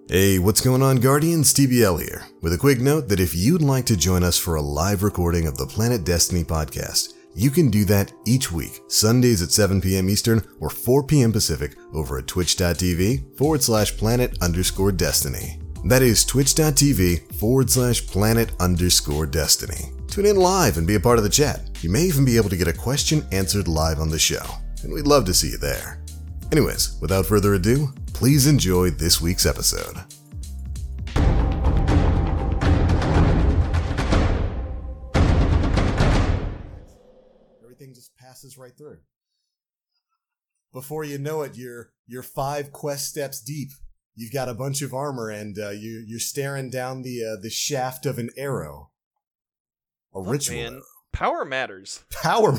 Hey, what's going on, Guardians? TBL here, with a quick note that if you'd like to join us for a live recording of the Planet Destiny podcast, you can do that each week, Sundays at 7 p.m. Eastern or 4 p.m. Pacific over at twitch.tv/planet_destiny. That is twitch.tv/planet_destiny. Tune in live and be a part of the chat. You may even be able to get a question answered live on the show, and we'd love to see you there. Anyways, without further ado, please enjoy this week's episode. Everything just passes right through. Before you know it, you're 5 quest steps deep. You've got a bunch of armor, and you're staring down the shaft of an arrow. A ritual man. arrow. Power matters. Power.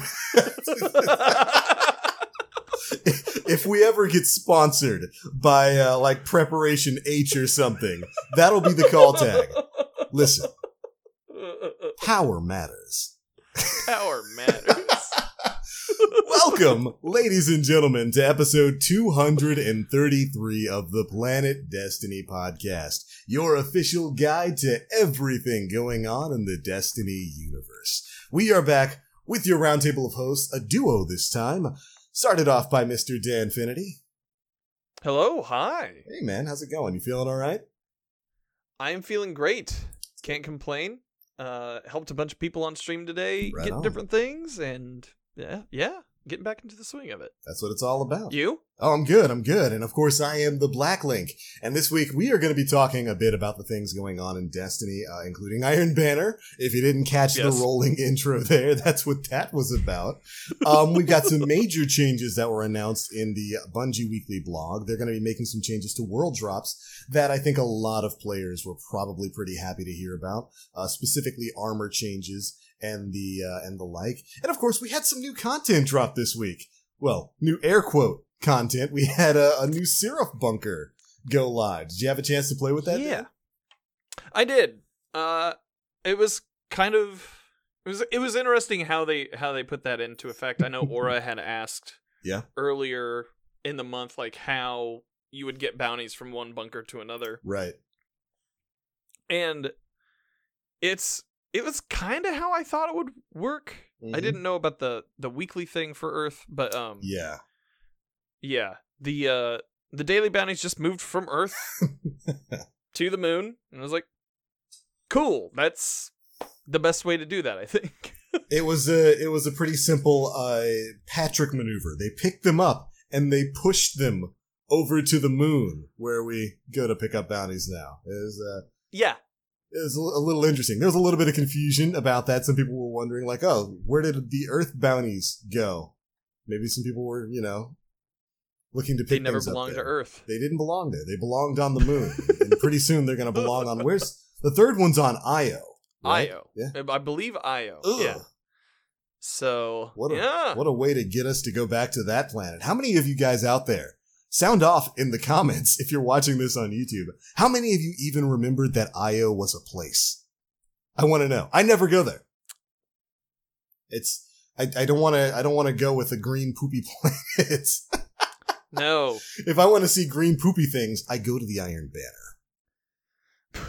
If we ever get sponsored by like Preparation H or something, that'll be the call tag. Listen, power matters. Power matters. Welcome, ladies and gentlemen, to episode 233 of the Planet Destiny podcast, your official guide to everything going on in the Destiny universe. We are back with your roundtable of hosts, a duo this time. Started off by Mr. Danfinity. Hello, hi. Hey man, how's it going? You feeling all right? I am feeling great. Can't complain. Helped a bunch of people on stream today Right get on. different things, and yeah, getting back into the swing of it. That's what it's all about. You? Oh, I'm good. And of course, I am the Black Link. And this week, we are going to be talking a bit about the things going on in Destiny, including Iron Banner. If you didn't catch the Yes. rolling intro there, that's what that was about. We've got some major changes that were announced in the Bungie Weekly blog. They're going to be making some changes to world drops that I think a lot of players were probably pretty happy to hear about, specifically armor changes and the like. And of course, we had some new content drop this week. Well, new air quote content. We had a new Seraph bunker go live. Did you have a chance to play with that? Yeah. Dan? I did. It was kind of it was interesting how they put that into effect. I know Aura had asked earlier in the month like how you would get bounties from one bunker to another. Right. And it was kind of how I thought it would work. Mhm. I didn't know about the weekly thing for Earth, but Yeah. the daily bounties just moved from Earth to the moon, and I was like, cool. That's the best way to do that, I think. It was a pretty simple Patrick maneuver. They picked them up and they pushed them over to the moon, where we go to pick up bounties now. Yeah. It was a little interesting. There was a little bit of confusion about that. Some people were wondering, like, oh, where did the Earth bounties go? Maybe some people were, looking to pick They never things up belonged to there. Earth. They didn't belong there. They belonged on the moon. And pretty soon they're going to belong on, where's the third one's on Io. Right? Io. Yeah. I believe Io. Ugh. Yeah. So, What a way to get us to go back to that planet. How many of you guys out there, sound off in the comments if you're watching this on YouTube, how many of you even remembered that Io was a place? I want to know. I never go there. I don't want to go with the green poopy planets. No. If I want to see green poopy things, I go to the Iron Banner.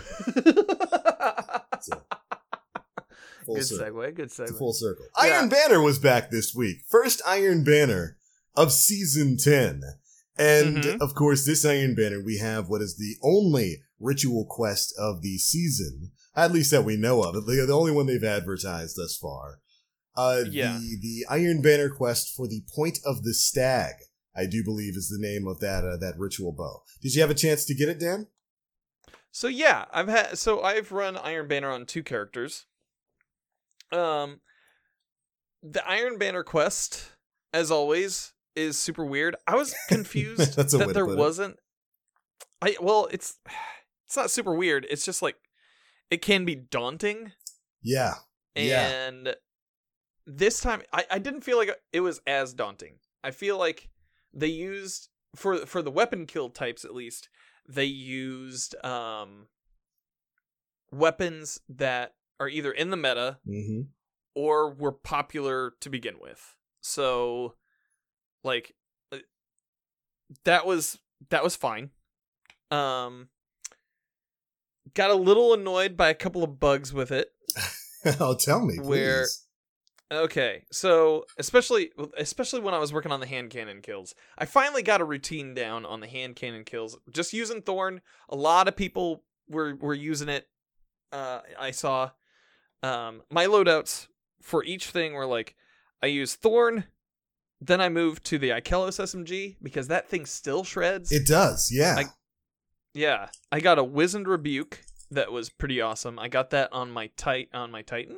So, Good circle. segue. Good It's a segue. full circle. Yeah. Iron Banner was back this week. First Iron Banner of Season 10. And, Mhm. of course, this Iron Banner, we have what is the only ritual quest of the season, at least that we know of. The only one they've advertised thus far. Yeah. The Iron Banner quest for the Point of the Stag, I do believe is the name of that ritual bow. Did you have a chance to get it, Dan? So yeah, I've run Iron Banner on 2 characters. The Iron Banner quest, as always, is super weird. I was confused That's a way that to there put it. wasn't. It's not super weird. It's just like it can be daunting, Yeah. Yeah. and this time I didn't feel like it was as daunting. I feel like they used for the weapon kill types, at least they used weapons that are either in the meta Mm-hmm. or were popular to begin with. So, like, that was fine. got a little annoyed by a couple of bugs with it. Oh, tell me, where, please. Okay, so especially when I was working on the hand cannon kills, I finally got a routine down on the hand cannon kills. Just using Thorn, a lot of people were using it. I saw my loadouts for each thing were like, I use Thorn, then I moved to the Ikelos SMG because that thing still shreds. It does, yeah. I got a Wizened Rebuke that was pretty awesome. I got that on my Titan.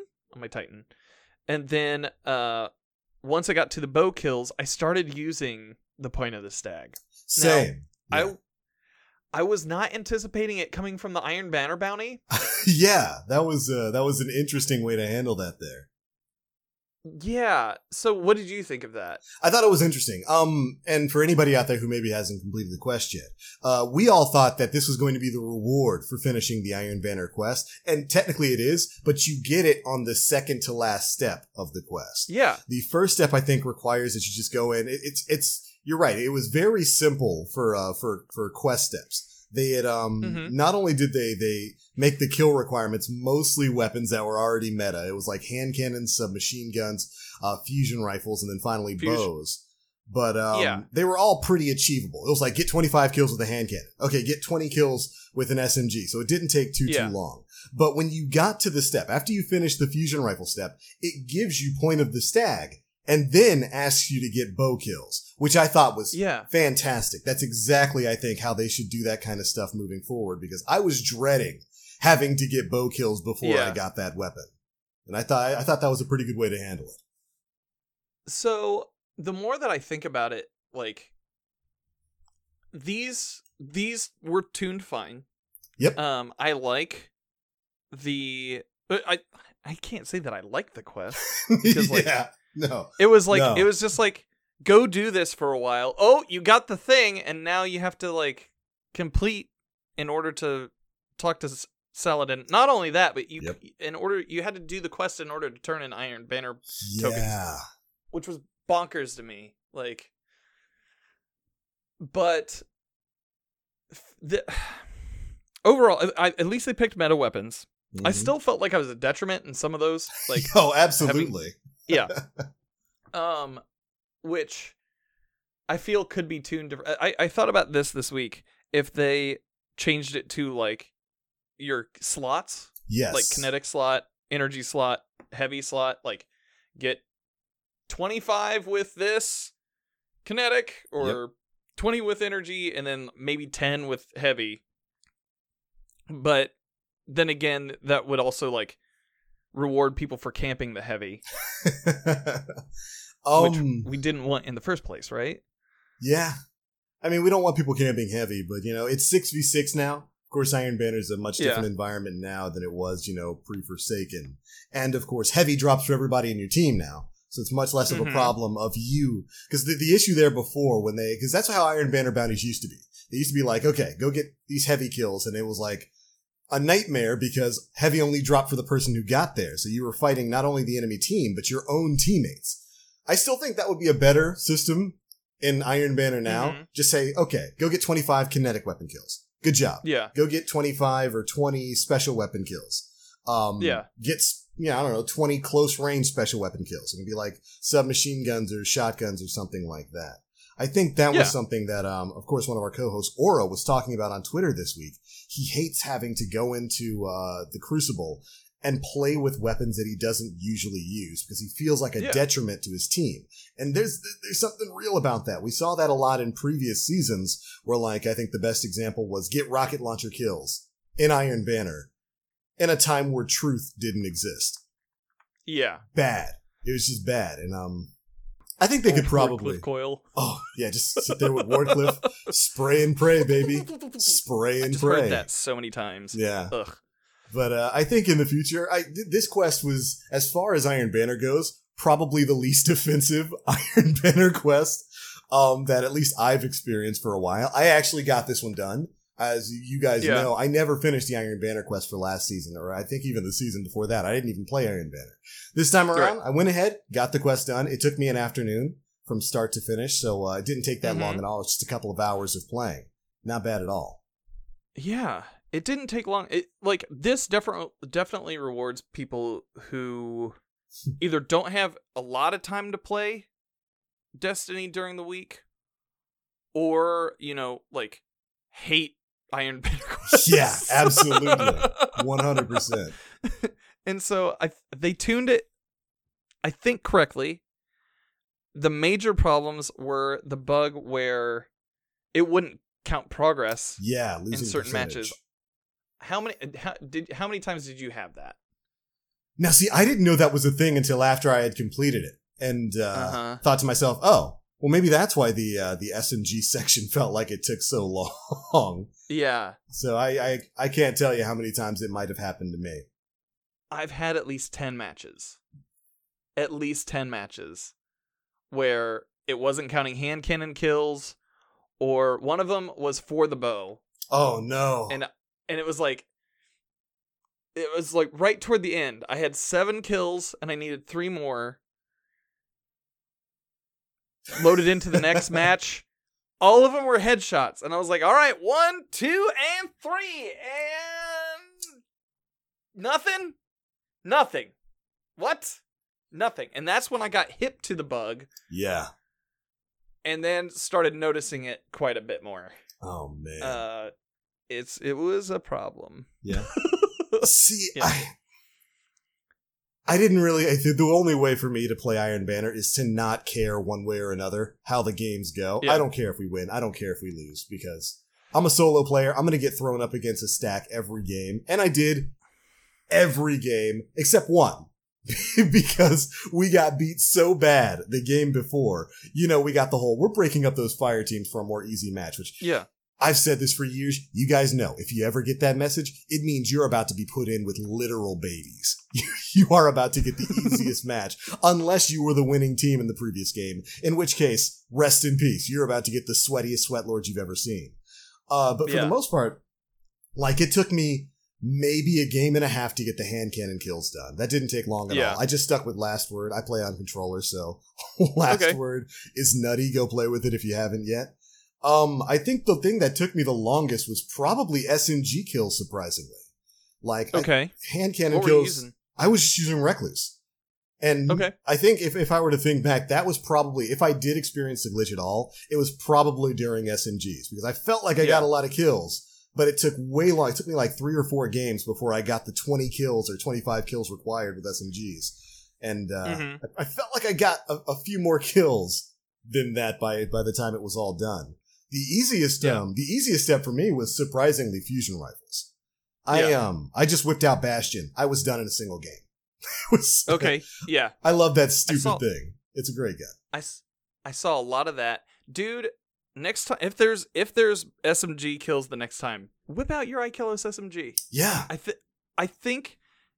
And then once I got to the bow kills, I started using the Point of the Stag. Same. Now, yeah. I was not anticipating it coming from the Iron Banner bounty. Yeah, that was an interesting way to handle that there. Yeah. So what did you think of that? I thought it was interesting. And for anybody out there who maybe hasn't completed the quest yet, we all thought that this was going to be the reward for finishing the Iron Banner quest. And technically it is, but you get it on the second to last step of the quest. Yeah. The first step, I think, requires that you just go in. You're right. It was very simple for quest steps. They had, not only did they make the kill requirements mostly weapons that were already meta. It was like hand cannons, submachine guns, fusion rifles, and then finally bows. But, they were all pretty achievable. It was like, get 25 kills with a hand cannon. Okay, get 20 kills with an SMG. So it didn't take too long. But when you got to the step, after you finish the fusion rifle step, it gives you Point of the Stag. And then asks you to get bow kills, which I thought was fantastic. That's exactly, I think, how they should do that kind of stuff moving forward, because I was dreading having to get bow kills before I got that weapon. And I thought that was a pretty good way to handle it. So the more that I think about it, like, these were tuned fine. Yep. I like I can't say that I like the quest because No. It was like it was just like, go do this for a while. Oh, you got the thing, and now you have to like complete in order to talk to Saladin. Not only that, but you had to do the quest in order to turn in Iron Banner tokens, which was bonkers to me. Like, but overall, at least they picked meta weapons. Mm-hmm. I still felt like I was a detriment in some of those. Like, absolutely. Yeah. Which I feel could be tuned different. I thought about this week. If they changed it to like your slots, like kinetic slot, energy slot, heavy slot, like get 25 with this kinetic or 20 with energy, and then maybe 10 with heavy. But then again, that would also like reward people for camping the heavy, which we didn't want in the first place, right? Yeah. I mean, we don't want people camping heavy, but, it's 6v6 now. Of course, Iron Banner is a much different environment now than it was, pre-Forsaken. And, of course, heavy drops for everybody in your team now. So it's much less of a problem of you. Because the issue there before, because that's how Iron Banner bounties used to be. They used to be like, okay, go get these heavy kills. And it was like a nightmare because heavy only dropped for the person who got there. So you were fighting not only the enemy team, but your own teammates. I still think that would be a better system in Iron Banner now. Mm-hmm. Just say, okay, go get 25 kinetic weapon kills. Good job. Yeah. Go get 25 or 20 special weapon kills. Get, 20 close range special weapon kills. It can be like submachine guns or shotguns or something like that. I think that was something that, of course, one of our co-hosts, Aura, was talking about on Twitter this week. He hates having to go into the Crucible and play with weapons that he doesn't usually use because he feels like a detriment to his team. And there's something real about that. We saw that a lot in previous seasons where, like, I think the best example was get rocket launcher kills in Iron Banner in a time where truth didn't exist. Yeah. Bad. It was just bad. And, I think they could probably. Wardcliff coil. Oh, yeah, just sit there with Wardcliff. Spray and pray, baby. Spray and pray. I've heard that so many times. Yeah. Ugh. But I think in the future, this quest was, as far as Iron Banner goes, probably the least offensive Iron Banner quest that at least I've experienced for a while. I actually got this one done. As you guys know, I never finished the Iron Banner quest for last season, or I think even the season before that. I didn't even play Iron Banner. This time around, I went ahead, got the quest done. It took me an afternoon from start to finish, so it didn't take that long at all. It's just a couple of hours of playing. Not bad at all. Yeah, It didn't take long. This definitely rewards people who either don't have a lot of time to play Destiny during the week, or, hate Iron Banner quests. Yeah, absolutely. 100%. And so they tuned it, I think, correctly. The major problems were the bug where it wouldn't count progress losing in certain percentage. matches. How many times did you have that? Now, see, I didn't know that was a thing until after I had completed it, and thought to myself, "Oh, well, maybe that's why the SMG section felt like it took so long." Yeah. So I can't tell you how many times it might have happened to me. I've had at least 10 matches. At least 10 matches where it wasn't counting hand cannon kills, or one of them was for the bow. Oh no. And it was like right toward the end. I had 7 kills and I needed 3 more. Loaded into the next match. All of them were headshots. And I was like, all right, 1, 2, and 3. And nothing. What? Nothing. And that's when I got hip to the bug. Yeah. And then started noticing it quite a bit more. Oh man. It was a problem. Yeah. See, yeah. I didn't really. The only way for me to play Iron Banner is to not care one way or another how the games go. Yeah. I don't care if we win. I don't care if we lose, because I'm a solo player. I'm going to get thrown up against a stack every game. And I did every game except one. Because we got beat so bad the game before. We got the whole, we're breaking up those fire teams for a more easy match, which I've said this for years. You guys know, if you ever get that message, it means you're about to be put in with literal babies. You are about to get the easiest match, unless you were the winning team in the previous game, in which case, rest in peace. You're about to get the sweatiest sweatlords you've ever seen. But for the most part, it took me maybe a game and a half to get the hand cannon kills done. That didn't take long at all. I just stuck with Last Word. I play on controller, so Last Word is nutty. Go play with it if you haven't yet. I think the thing that took me the longest was probably SMG kills, surprisingly. Hand cannon kills. I was just using Recluse. And I think if I were to think back, that was probably, if I did experience the glitch at all, it was probably during SMGs, because I felt like I got a lot of kills. But it took way long. It took me 3 or 4 games before I got the 20 kills or 25 kills required with SMGs. And I felt like I got a few more kills than that by the time it was all done. The easiest step for me was surprisingly fusion rifles. I just whipped out Bastion. I was done in a single game. I love that stupid thing. It's a great gun. I saw a lot of that. Dude, next time, if there's SMG kills the next time, whip out your Ikelos SMG. Yeah. I think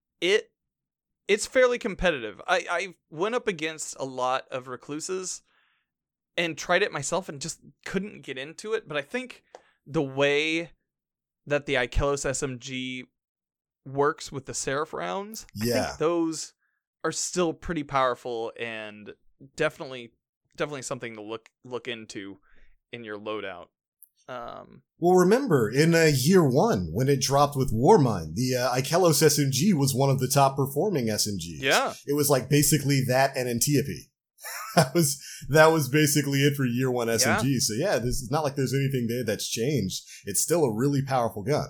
it's fairly competitive. I went up against a lot of recluses and tried it myself and just couldn't get into it. But I think the way that the Ikelos SMG works with the Seraph rounds, I think those are still pretty powerful and definitely something to look into in your loadout. Well, remember, in year 1, when it dropped with Warmind, the Ikelos SMG was one of the top performing SMGs. Yeah. It was basically that and Antiope. That was basically it for year 1 SMG. Yeah. So this is not like there's anything there that's changed. It's still a really powerful gun.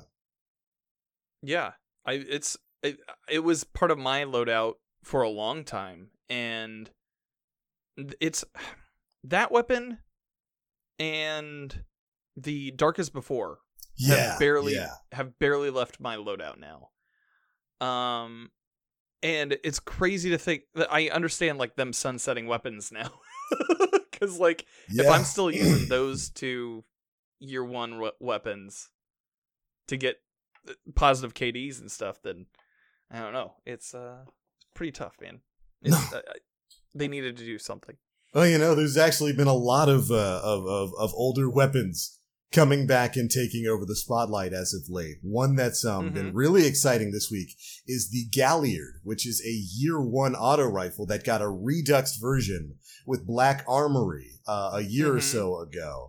Yeah. It was part of my loadout for a long time, and it's that weapon and the Darkest Before have barely left my loadout now. And it's crazy to think that I understand them sunsetting weapons now, because if I'm still using those 2 year 1 weapons to get positive KDs and stuff, then I don't know. It's pretty tough, man. They needed to do something. Well, there's actually been a lot of older weapons coming back and taking over the spotlight as of late. One that's been really exciting this week is the Galliard, which is a year 1 auto rifle that got a reduxed version with Black Armory a year or so ago.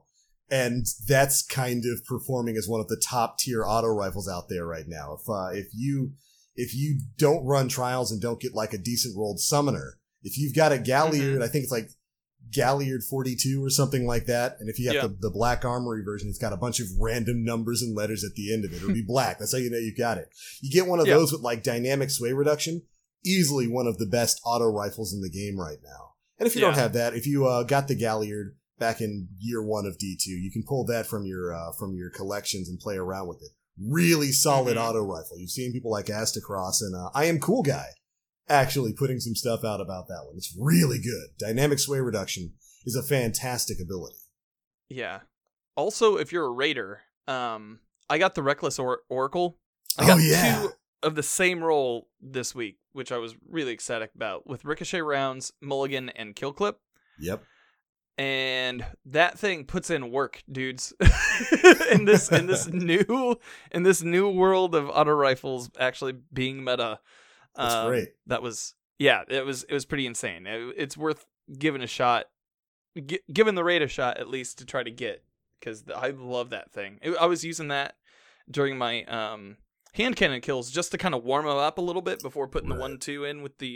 And that's kind of performing as one of the top tier auto rifles out there right now. If you don't run trials and don't get like a decent rolled summoner, if you've got a Galliard, I think it's like Galliard 42 or something like that. And if you have the Black Armory version, it's got a bunch of random numbers and letters at the end of it. It'll be black. That's how you know you've got it. You get one of those with like dynamic sway reduction, easily one of the best auto rifles in the game right now. And if you don't have that, if you got the Galliard back in year 1 of D2, you can pull that from your collections and play around with it. Really solid auto rifle. You've seen people like Astacross and I Am Cool Guy actually putting some stuff out about that one. It's really good. Dynamic sway reduction is a fantastic ability. Yeah. Also, if you're a raider, I got the Reckless Oracle. I got 2 of the same roll this week, which I was really ecstatic about, with Ricochet Rounds, Mulligan, and Kill Clip. Yep. And that thing puts in work, dudes. in this new world of auto rifles actually being meta. That's great. That was it was pretty insane. It's worth giving a shot, giving the raid a shot at least to try to get, because I love that thing. I was using that during my hand cannon kills just to kind of warm them up a little bit before putting the 1-2 in with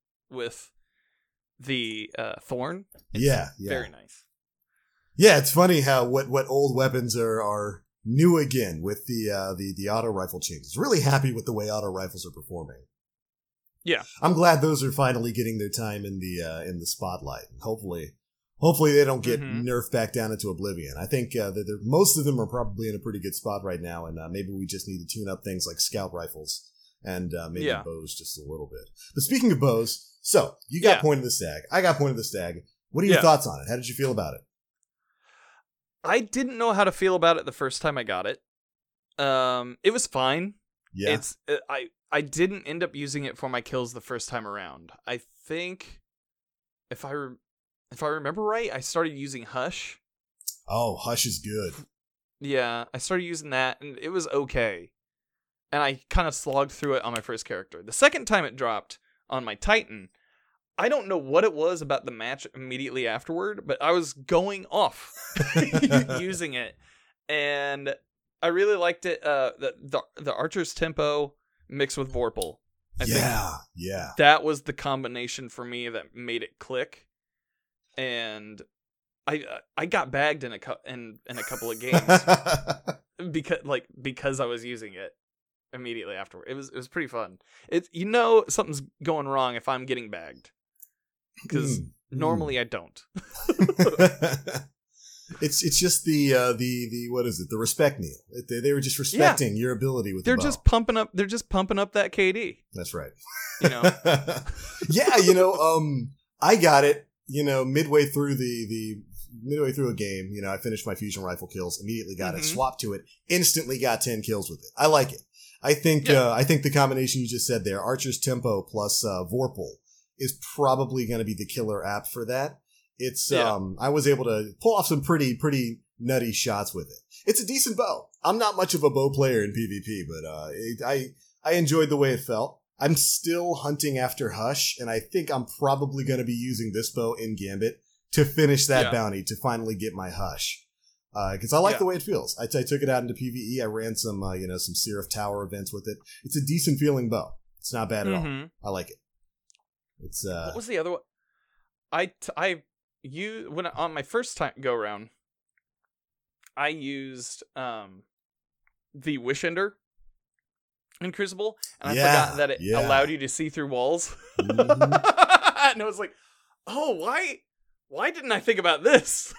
the thorn. It's very nice. Yeah, it's funny how what old weapons are new again with the auto rifle changes. Really happy with the way auto rifles are performing. Yeah, I'm glad those are finally getting their time in the spotlight. Hopefully they don't get nerfed back down into oblivion. I think that most of them are probably in a pretty good spot right now, and maybe we just need to tune up things like scout rifles and maybe bows just a little bit. But speaking of bows, so you got Point of the Stag. I got Point of the Stag. What are your thoughts on it? How did you feel about it? I didn't know how to feel about it the first time I got it. It was fine. Yeah. I didn't end up using it for my kills the first time around. I think if I remember right, I started using Hush. Oh, Hush is good. Yeah, I started using that, and it was okay. And I kind of slogged through it on my first character. The second time it dropped on my Titan, I don't know what it was about the match immediately afterward, but I was going off using it. And I really liked it. The Archer's Tempo mixed with Vorpal. I think that was the combination for me that made it click. And I got bagged in a couple of games because I was using it immediately afterward. It was pretty fun. Something's going wrong if I'm getting bagged, because normally I don't. It's just the what is it? The respect kneel. They were just respecting your ability with. They're the bow. Just pumping up. They're just pumping up that KD. That's right. Yeah. I got it. Midway through midway through a game, I finished my fusion rifle kills. Immediately got it. Swapped to it. Instantly got 10 kills with it. I like it. I think the combination you just said there, Archer's Tempo plus Vorpal, is probably going to be the killer app for that. It's I was able to pull off some pretty nutty shots with it. It's a decent bow. I'm not much of a bow player in PvP, but I enjoyed the way it felt. I'm still hunting after Hush, and I think I'm probably going to be using this bow in Gambit to finish that bounty to finally get my Hush. Because I like the way it feels. I took it out into PvE. I ran some some Seraph Tower events with it. It's a decent feeling bow. It's not bad at all. I like it. It's what was the other one? When on my first time go around, I used the Wish Ender in Crucible, and I forgot that it allowed you to see through walls. And I was like, oh, why didn't I think about this?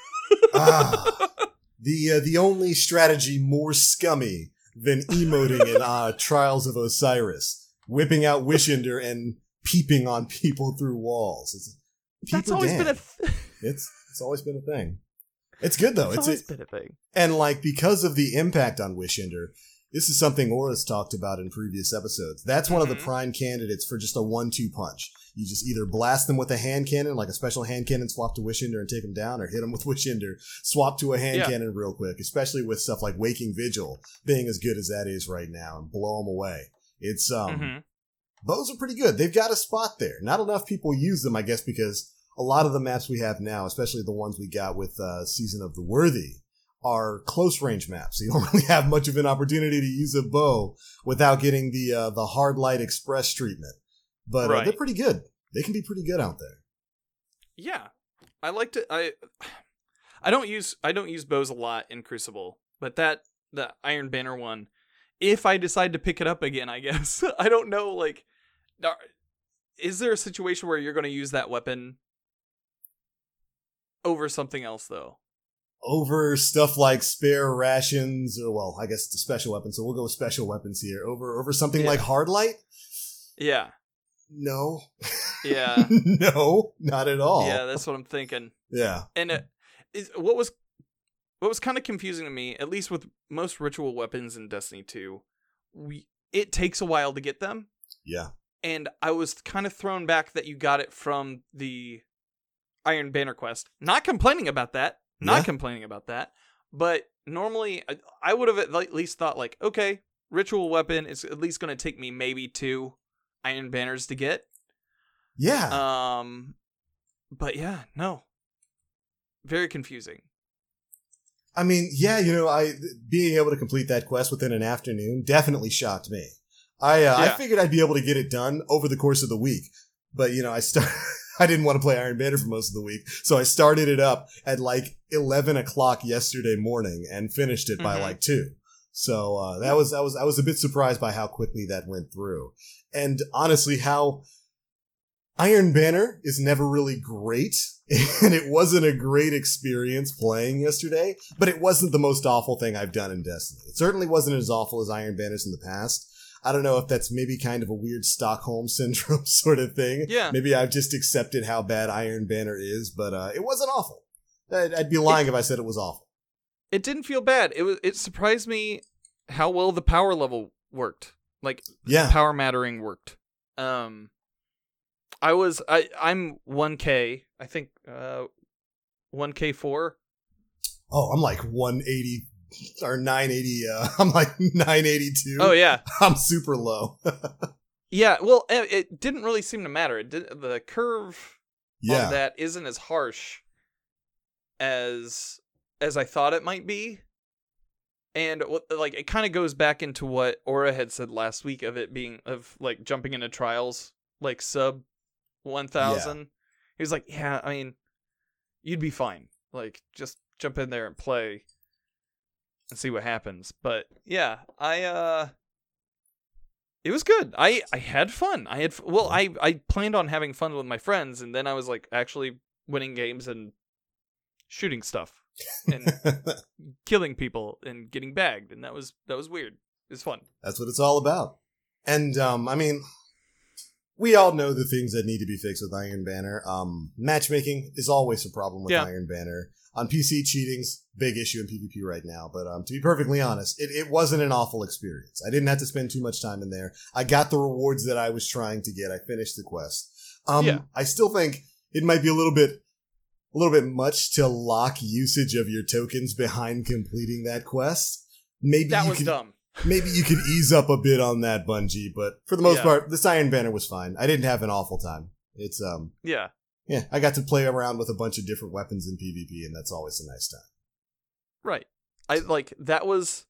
The only strategy more scummy than emoting in Trials of Osiris, whipping out Wish Ender and peeping on people through walls. That's always been a It's always been a thing. It's good though. It's always been a thing. And because of the impact on Wish Ender, this is something Aura's talked about in previous episodes. That's one of the prime candidates for just a 1-2 punch. You just either blast them with a hand cannon, like a special hand cannon, swap to Wish Ender and take them down, or hit them with Wish Ender, swap to a hand cannon real quick, especially with stuff like Waking Vigil being as good as that is right now, and blow them away. It's, bows are pretty good. They've got a spot there. Not enough people use them, I guess, because a lot of the maps we have now, especially the ones we got with Season of the Worthy, are close range maps. So you don't really have much of an opportunity to use a bow without getting the hard light express treatment. But they're pretty good. They can be pretty good out there. Yeah, I like to. I don't use bows a lot in Crucible, but the Iron Banner one, if I decide to pick it up again, I guess I don't know. Like, is there a situation where you're going to use that weapon over something else though? Over stuff like spare rations, or well, I guess it's a special weapon, so we'll go with special weapons here. Over something like hard light? Yeah. No. Yeah. No, not at all. Yeah, that's what I'm thinking. Yeah. And what was kind of confusing to me, at least with most ritual weapons in Destiny 2, it takes a while to get them. Yeah. And I was kind of thrown back that you got it from the Iron Banner quest. Not complaining about that. But normally, I would have at least thought, like, okay, ritual weapon is at least going to take me maybe 2 Iron Banners to get. Yeah. But yeah, no. Very confusing. I mean, yeah, being able to complete that quest within an afternoon definitely shocked me. I figured I'd be able to get it done over the course of the week, but I didn't want to play Iron Banner for most of the week, so I started it up at like 11 o'clock yesterday morning and finished it by like 2. So I was a bit surprised by how quickly that went through, and honestly, how Iron Banner is never really great, and it wasn't a great experience playing yesterday, but it wasn't the most awful thing I've done in Destiny. It certainly wasn't as awful as Iron Banners in the past. I don't know if that's maybe kind of a weird Stockholm Syndrome sort of thing. Yeah. Maybe I've just accepted how bad Iron Banner is, but it wasn't awful. I'd be lying if I said it was awful. It didn't feel bad. It surprised me how well the power level worked. Like, power mattering worked. I'm 1K, I think, 1K4. Oh, I'm like 180 or 980. I'm like 982. Oh, yeah. I'm super low. Yeah, well, it didn't really seem to matter. The curve on that isn't as harsh as I thought it might be. And like it kind of goes back into what Aura had said last week of it being like jumping into trials like sub 1000. Yeah. He was like, yeah, I mean, you'd be fine. Like, just jump in there and play and see what happens. But yeah, it was good. I had fun. I planned on having fun with my friends, and then I was like actually winning games and shooting stuff and killing people and getting bagged, and that was weird. It was fun. That's what it's all about. And I mean, we all know the things that need to be fixed with Iron Banner. Matchmaking is always a problem with Iron Banner. On PC, cheating's big issue in PvP right now. But to be perfectly honest, it wasn't an awful experience. I didn't have to spend too much time in there. I got the rewards that I was trying to get. I finished the quest. I still think it might be a little bit much to lock usage of your tokens behind completing that quest. Maybe that was dumb. Maybe you could ease up a bit on that, Bungie, but for the most part, this Iron Banner was fine. I didn't have an awful time. It's yeah, I got to play around with a bunch of different weapons in PvP, and that's always a nice time. Right. That was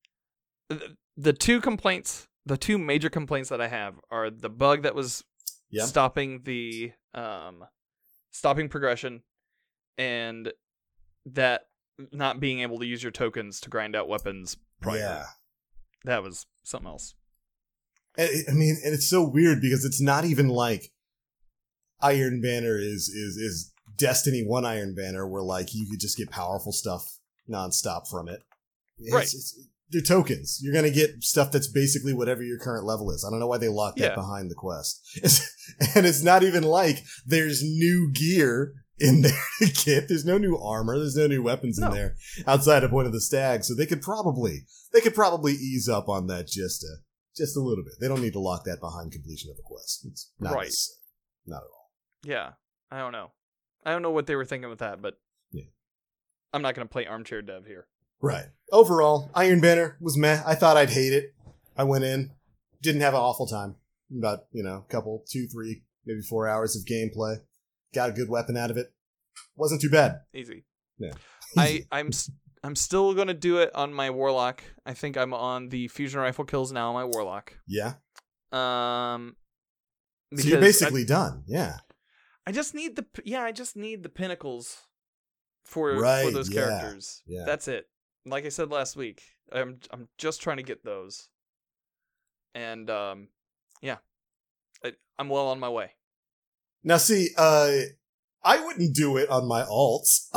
the two major complaints that I have are the bug that was stopping the stopping progression, and that not being able to use your tokens to grind out weapons prior. Yeah. That was something else. I mean, and it's so weird because it's not even like Iron Banner is Destiny 1 Iron Banner where like you could just get powerful stuff nonstop from it. They're tokens. You're going to get stuff that's basically whatever your current level is. I don't know why they locked that behind the quest. And it's not even like there's new gear in there to get. There's no new armor. There's no new weapons in there outside of one of the stags. So they could probably ease up on that just a little bit. They don't need to lock that behind completion of a quest. It's not necessary. Not at all. Yeah. I don't know what they were thinking with that, but I'm not going to play armchair dev here. Right. Overall, Iron Banner was meh. I thought I'd hate it. I went in, didn't have an awful time. About, a couple, 2, 3, maybe 4 hours of gameplay. Got a good weapon out of it. Wasn't too bad. Easy. Yeah. I'm I'm still gonna do it on my warlock. I think I'm on the fusion rifle kills now on my warlock. Yeah. So you're basically done. Yeah. I just need the pinnacles for those characters. Yeah. That's it. Like I said last week, I'm just trying to get those. And I'm well on my way. Now see, I wouldn't do it on my alts.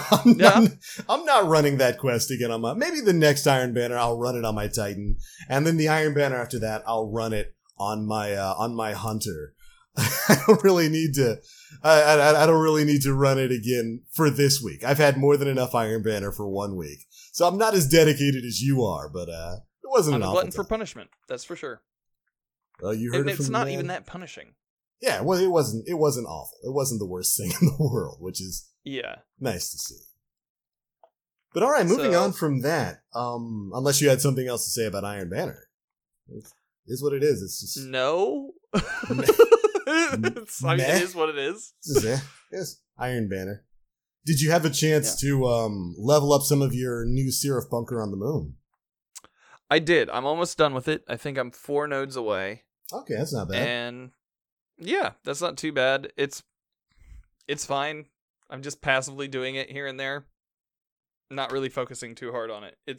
I'm not running that quest again on my. Maybe the next Iron Banner I'll run it on my Titan, and then the Iron Banner after that I'll run it on my Hunter. I don't really need to. I don't really need to run it again for this week. I've had more than enough Iron Banner for 1 week, so I'm not as dedicated as you are. But it wasn't. I'm a glutton for punishment. That's for sure. Well, you heard and it from it's not the even that punishing. Yeah, well, it wasn't awful. It wasn't the worst thing in the world, which is nice to see. But all right, moving on from that. Unless you had something else to say about Iron Banner, it is what it is. It's just no. It is what it is. Yes, Iron Banner. Did you have a chance to level up some of your new Seraph Bunker on the Moon? I did. I'm almost done with it. I think I'm 4 nodes away. Okay, that's not bad. And yeah, that's not too bad. It's fine. I'm just passively doing it here and there. Not really focusing too hard on it.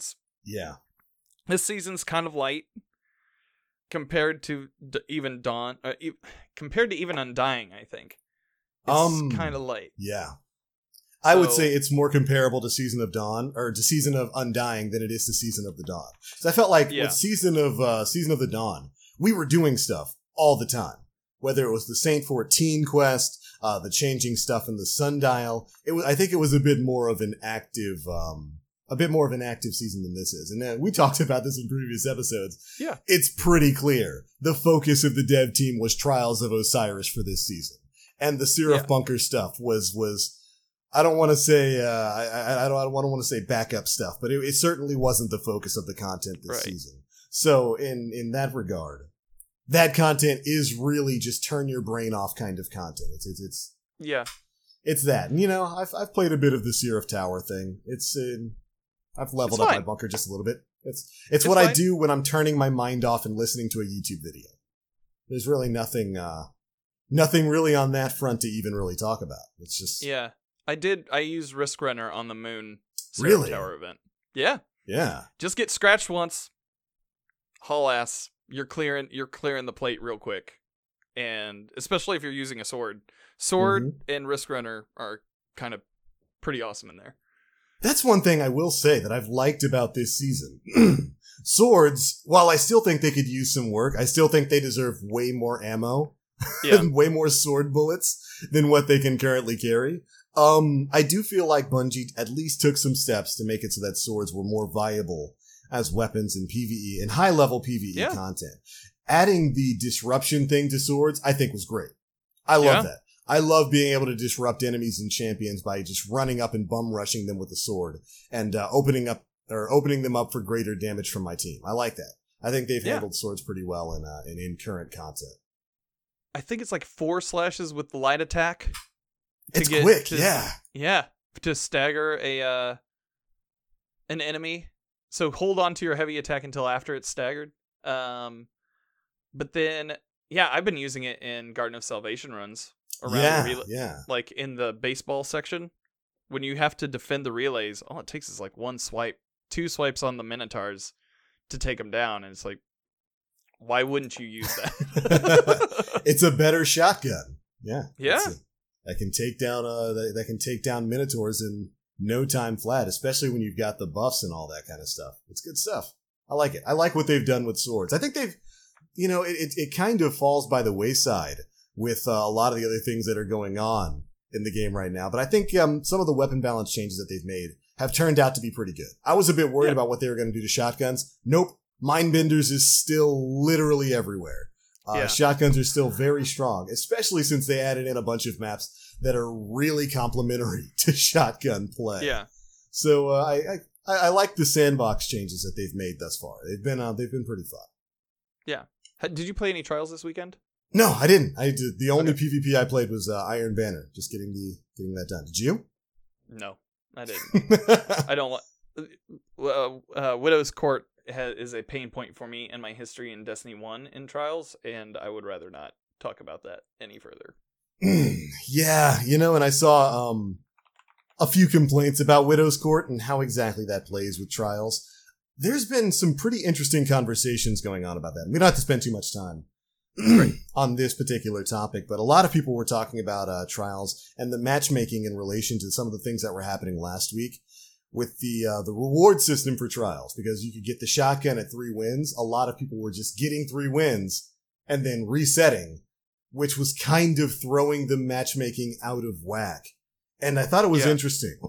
This season's kind of light compared to even Dawn. Compared to even Undying, I think. It's kind of light. Yeah. I would say it's more comparable to Season of Dawn, or to Season of Undying, than it is to Season of the Dawn. So I felt like with Season of the Dawn, we were doing stuff all the time. Whether it was the Saint 14 quest, the changing stuff in the sundial, I think it was a bit more of an active season than this is. And we talked about this in previous episodes. Yeah. It's pretty clear. The focus of the dev team was Trials of Osiris for this season. And the Seraph Bunker stuff was I don't want to say, I don't want to say backup stuff, but it certainly wasn't the focus of the content this season. So in that regard, that content is really just turn your brain off kind of content. It's that. And, I've played a bit of the Seraph Tower thing. I've leveled up my bunker just a little bit. It's what I do when I'm turning my mind off and listening to a YouTube video. There's really nothing really on that front to even really talk about. It's just I used Risk Runner on the Moon Seraph Tower event. Yeah. Yeah. Just get scratched once. Haul ass. You're clearing the plate real quick. And especially if you're using a sword. Sword and Risk Runner are kind of pretty awesome in there. That's one thing I will say that I've liked about this season. Swords, while I still think they could use some work, I still think they deserve way more ammo and way more sword bullets than what they can currently carry. I do feel like Bungie at least took some steps to make it so that swords were more viable as weapons in PvE and high-level PvE content. Adding the disruption thing to swords, I think was great. I love that. I love being able to disrupt enemies and champions by just running up and bum rushing them with a sword and opening them up for greater damage from my team. I like that. I think they've handled swords pretty well in current content. I think it's like 4 slashes with the light attack. It's quick, Yeah, to stagger an enemy. So hold on to your heavy attack until after it's staggered. But then, I've been using it in Garden of Salvation runs. Around like in the baseball section, when you have to defend the relays, all it takes is like 1 swipe, 2 swipes on the Minotaurs to take them down, and it's like, why wouldn't you use that? It's a better shotgun. Yeah. That can take down Minotaurs in no time flat, especially when you've got the buffs and all that kind of stuff. It's good stuff. I like it. I like what they've done with swords. I think they've, it kind of falls by the wayside with a lot of the other things that are going on in the game right now. But I think some of the weapon balance changes that they've made have turned out to be pretty good. I was a bit worried about what they were going to do to shotguns. Nope. Mindbenders is still literally everywhere. Shotguns are still very strong, especially since they added in a bunch of maps that are really complementary to shotgun play. Yeah. So I like the sandbox changes that they've made thus far. They've been pretty fun. Yeah. Did you play any trials this weekend? No, I didn't. The only PvP I played was Iron Banner. Just getting that done. Did you? No, I didn't. I don't. Widow's Court is a pain point for me in my history in Destiny 1 in Trials, and I would rather not talk about that any further. Yeah, and I saw a few complaints about Widow's Court and how exactly that plays with Trials. There's been some pretty interesting conversations going on about that. We don't have to spend too much time on this particular topic, but a lot of people were talking about Trials and the matchmaking in relation to some of the things that were happening last week with the reward system for Trials, because you could get the shotgun at 3 wins. A lot of people were just getting 3 wins and then resetting, which was kind of throwing the matchmaking out of whack. And I thought it was interesting.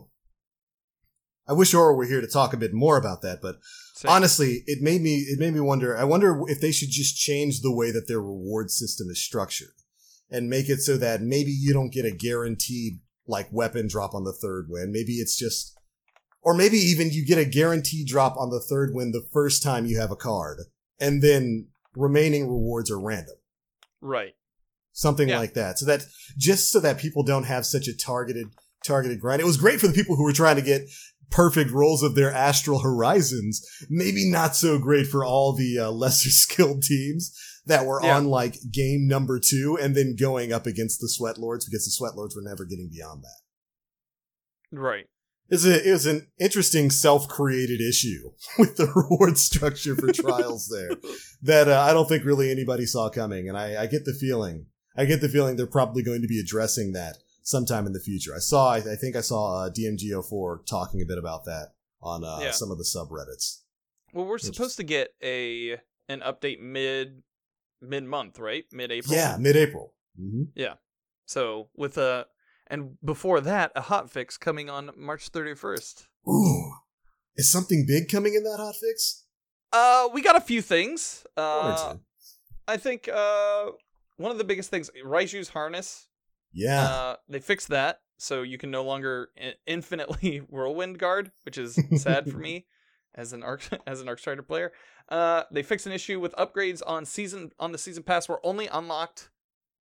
I wish Aura were here to talk a bit more about that, but honestly, it made me wonder. I wonder if they should just change the way that their reward system is structured and make it so that maybe you don't get a guaranteed weapon drop on the 3rd win. Maybe it's just, or maybe even you get a guaranteed drop on the 3rd win the first time you have a card, and then remaining rewards are random. Right. Something like that. So that people don't have such a targeted grind. It was great for the people who were trying to get perfect rolls of their Astral Horizons. Maybe not so great for all the lesser skilled teams that were on game number 2 and then going up against the Sweat Lords, because the Sweat Lords were never getting beyond that. Right. It was an interesting self-created issue with the reward structure for Trials there that I don't think really anybody saw coming. And I get the feeling they're probably going to be addressing that sometime in the future. I think I saw DMGO4 talking a bit about that on some of the subreddits. Well, we're supposed to get an update mid-month, right? Mid-April? Yeah, mid-April. Mm-hmm. Yeah. So and before that, a hotfix coming on March 31st. Ooh. Is something big coming in that hotfix? We got a few things. One or two. I think one of the biggest things, Raiju's harness. Yeah. They fixed that, so you can no longer infinitely whirlwind guard, which is sad for me as an Arcstrider player. They fixed an issue with upgrades on the season pass were only unlocked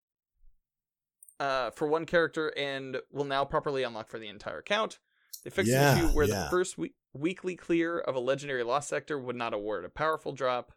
for one character and will now properly unlock for the entire account. They fixed an issue where the first weekly clear of a legendary lost sector would not award a powerful drop.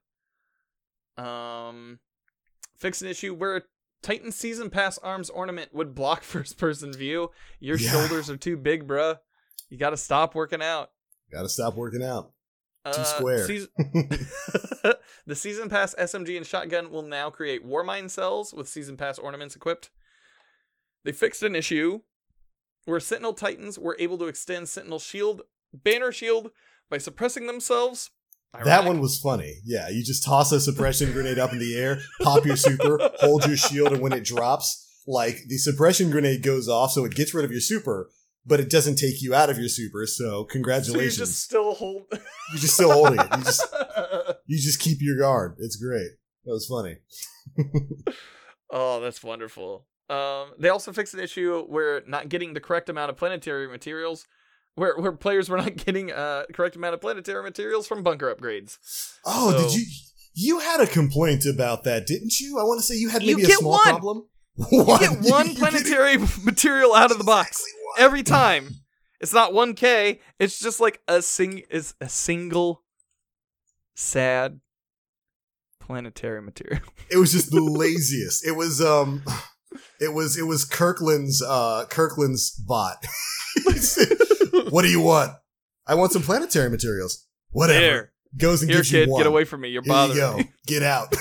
Fixed an issue where a Titan Season Pass arms ornament would block first-person view. Your shoulders are too big, bruh. You gotta stop working out. Too square. The Season Pass SMG and shotgun will now create Warmind cells with Season Pass ornaments equipped. They fixed an issue where Sentinel Titans were able to extend Sentinel Banner Shield by suppressing themselves. Ironic. That one was funny. Yeah, you just toss a suppression grenade up in the air, pop your super, hold your shield, and when it drops, the suppression grenade goes off, so it gets rid of your super, but it doesn't take you out of your super, so congratulations. So you just still hold... You're just still holding it. You just keep your guard. It's great. That was funny. Oh, that's wonderful. They also fixed an issue where not getting the correct amount of planetary materials, where players were not getting correct amount of planetary materials from bunker upgrades. Oh, so, did you had a complaint about that, didn't you? I want to say you had maybe a small problem. You get one planetary material out of the box every time. It's not 1K. It's just a single sad planetary material. It was just the laziest. It was Kirkland's bot. What do you want? I want some planetary materials. Whatever. Here. Goes and Here, gives kid, you one. Get away from me. You're bothering me. Get out.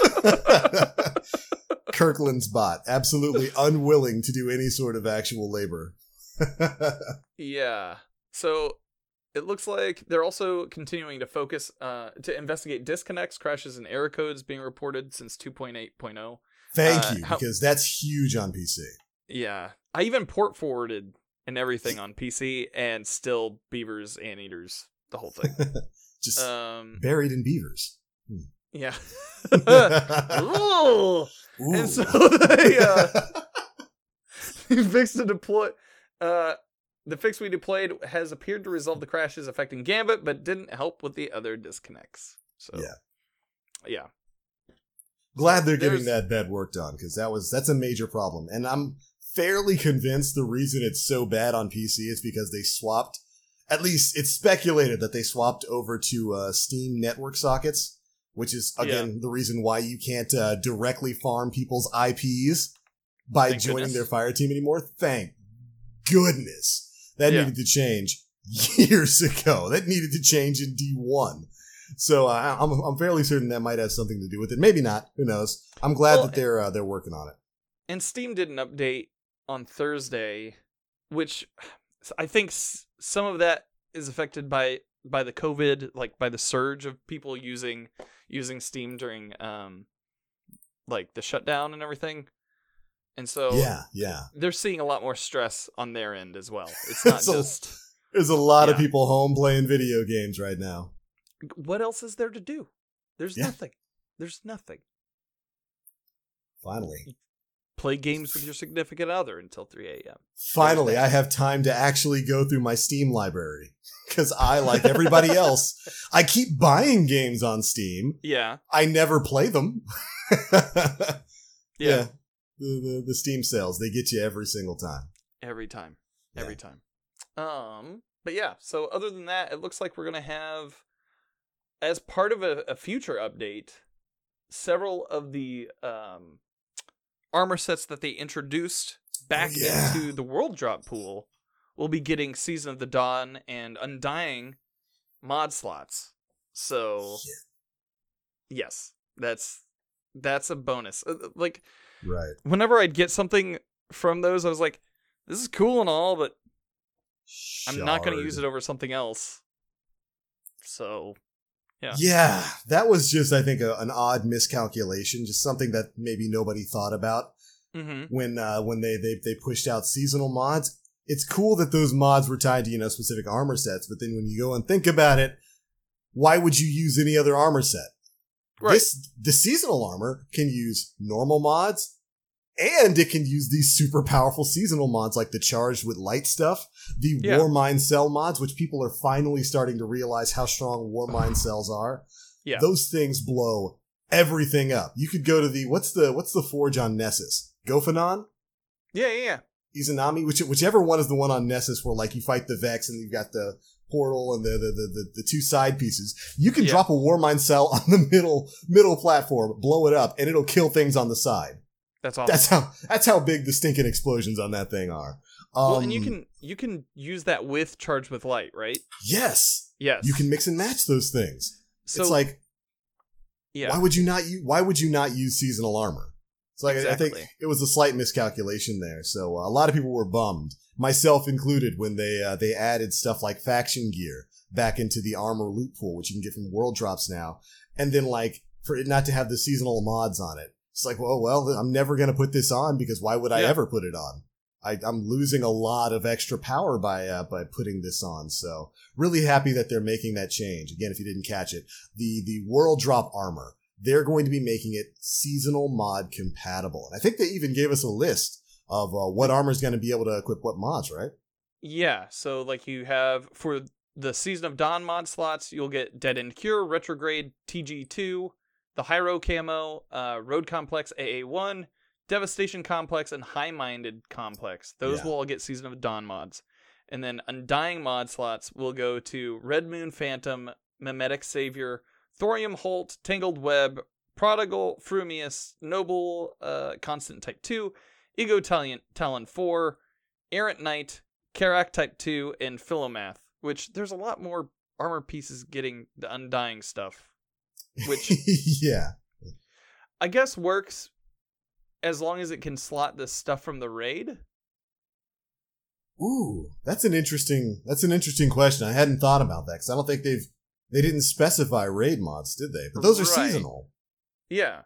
Kirkland's bot. Absolutely unwilling to do any sort of actual labor. Yeah. So it looks like they're also continuing to focus to investigate disconnects, crashes, and error codes being reported since 2.8.0. Thank you, because that's huge on PC. Yeah. I even port forwarded and everything on PC, and still beavers, anteaters, the whole thing. Just buried in beavers. Yeah. Ooh. And so they fixed the deploy. The fix we deployed has appeared to resolve the crashes affecting Gambit, but didn't help with the other disconnects. So yeah. Glad they're getting that worked on, because that's a major problem, and I'm fairly convinced the reason it's so bad on PC is because they swapped at least it's speculated that they swapped over to Steam network sockets, which is, again, the reason why you can't directly farm people's IPs by joining their fire team anymore. Thank goodness. That needed to change years ago. That needed to change in D1. So I'm fairly certain that might have something to do with it. Maybe not. Who knows? I'm glad that they're working on it. And Steam did an update on Thursday, which I think some of that is affected by the COVID, like by the surge of people using Steam during like the shutdown and everything. And so they're seeing a lot more stress on their end as well. It's not just there's a lot of people home playing video games right now. What else is there to do? There's nothing. There's nothing. Finally. Play games with your significant other until 3 a.m. Finally, I have time to actually go through my Steam library. Because I, like everybody else, I keep buying games on Steam. Yeah. I never play them. Yeah. The Steam sales, they get you every single time. Every time. But yeah, so other than that, it looks like we're going to have, as part of a future update, several of the armor sets that they introduced back into the World Drop pool will be getting Season of the Dawn and Undying mod slots. So, yes, that's a bonus. Like, right. Whenever I'd get something from those, I was like, this is cool and all, but I'm not going to use it over something else. So, yeah. Yeah, that was just, I think, an odd miscalculation, just something that maybe nobody thought about when they pushed out seasonal mods. It's cool that those mods were tied to, specific armor sets, but then when you go and think about it, why would you use any other armor set? Right. The seasonal armor can use normal mods, and it can use these super powerful seasonal mods like the Charged with Light stuff, the Warmind Cell mods, which people are finally starting to realize how strong Warmind cells are. Yeah. Those things blow everything up. You could go to the what's the forge on Nessus? Gophanon? Yeah. Izanami, whichever one is the one on Nessus where like you fight the Vex and you've got the portal and the two side pieces. You can drop a Warmind cell on the middle platform, blow it up, and it'll kill things on the side. That's awesome. That's how big the stinking explosions on that thing are. Well, and you can use that with Charged with Light, right? Yes. You can mix and match those things. So, it's like, why would you not use seasonal armor? It's like I think it was a slight miscalculation there. So a lot of people were bummed, myself included, when they added stuff like faction gear back into the armor loot pool, which you can get from World Drops now, and then like for it not to have the seasonal mods on it. It's like, well, I'm never going to put this on because why would I ever put it on? I'm losing a lot of extra power by putting this on. So really happy that they're making that change. Again, if you didn't catch it, the World Drop armor, they're going to be making it seasonal mod compatible. And I think they even gave us a list of what armor is going to be able to equip what mods, right? Yeah. So like you have for the Season of Dawn mod slots, you'll get Dead End Cure, Retrograde, TG2, the Hyro Camo, Road Complex AA1, Devastation Complex, and High Minded Complex. Those will all get Season of Dawn mods. And then Undying mod slots will go to Red Moon Phantom, Mimetic Savior, Thorium Holt, Tangled Web, Prodigal, Frumius, Noble, Constant Type 2, Ego Talon 4, Errant Knight, Karak Type 2, and Philomath, which there's a lot more armor pieces getting the Undying stuff. Which I guess works as long as it can slot the stuff from the raid. Ooh, that's an interesting question. I hadn't thought about that because I don't think they didn't specify raid mods, did they? But those are seasonal. Yeah.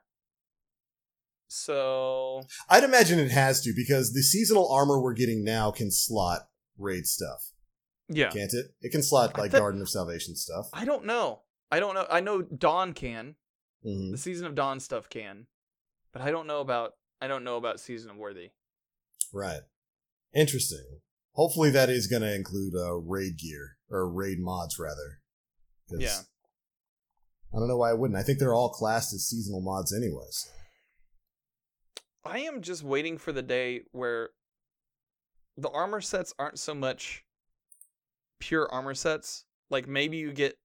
So I'd imagine it has to because the seasonal armor we're getting now can slot raid stuff. Yeah, can't it? It can slot Garden of Salvation stuff. I don't know. I know Dawn can. Mm-hmm. The Season of Dawn stuff can, but I don't know about Season of Worthy. Right. Interesting. Hopefully that is going to include raid gear or raid mods rather. Yeah. I don't know why I wouldn't. I think they're all classed as seasonal mods anyways. I am just waiting for the day where the armor sets aren't so much pure armor sets. Like maybe you get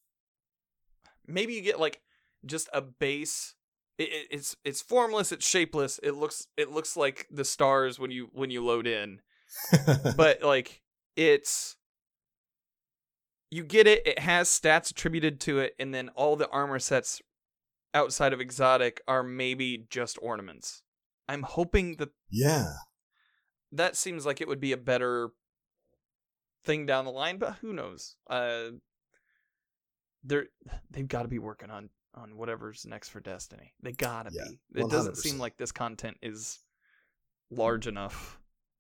like just a base. It's formless. It's shapeless. It looks like the stars when you load in. But like you get it. It has stats attributed to it, and then all the armor sets outside of exotic are maybe just ornaments. I'm hoping that seems like it would be a better thing down the line, but who knows? They've got to be working on whatever's next for Destiny. They gotta be. It 100%. Doesn't seem like this content is large enough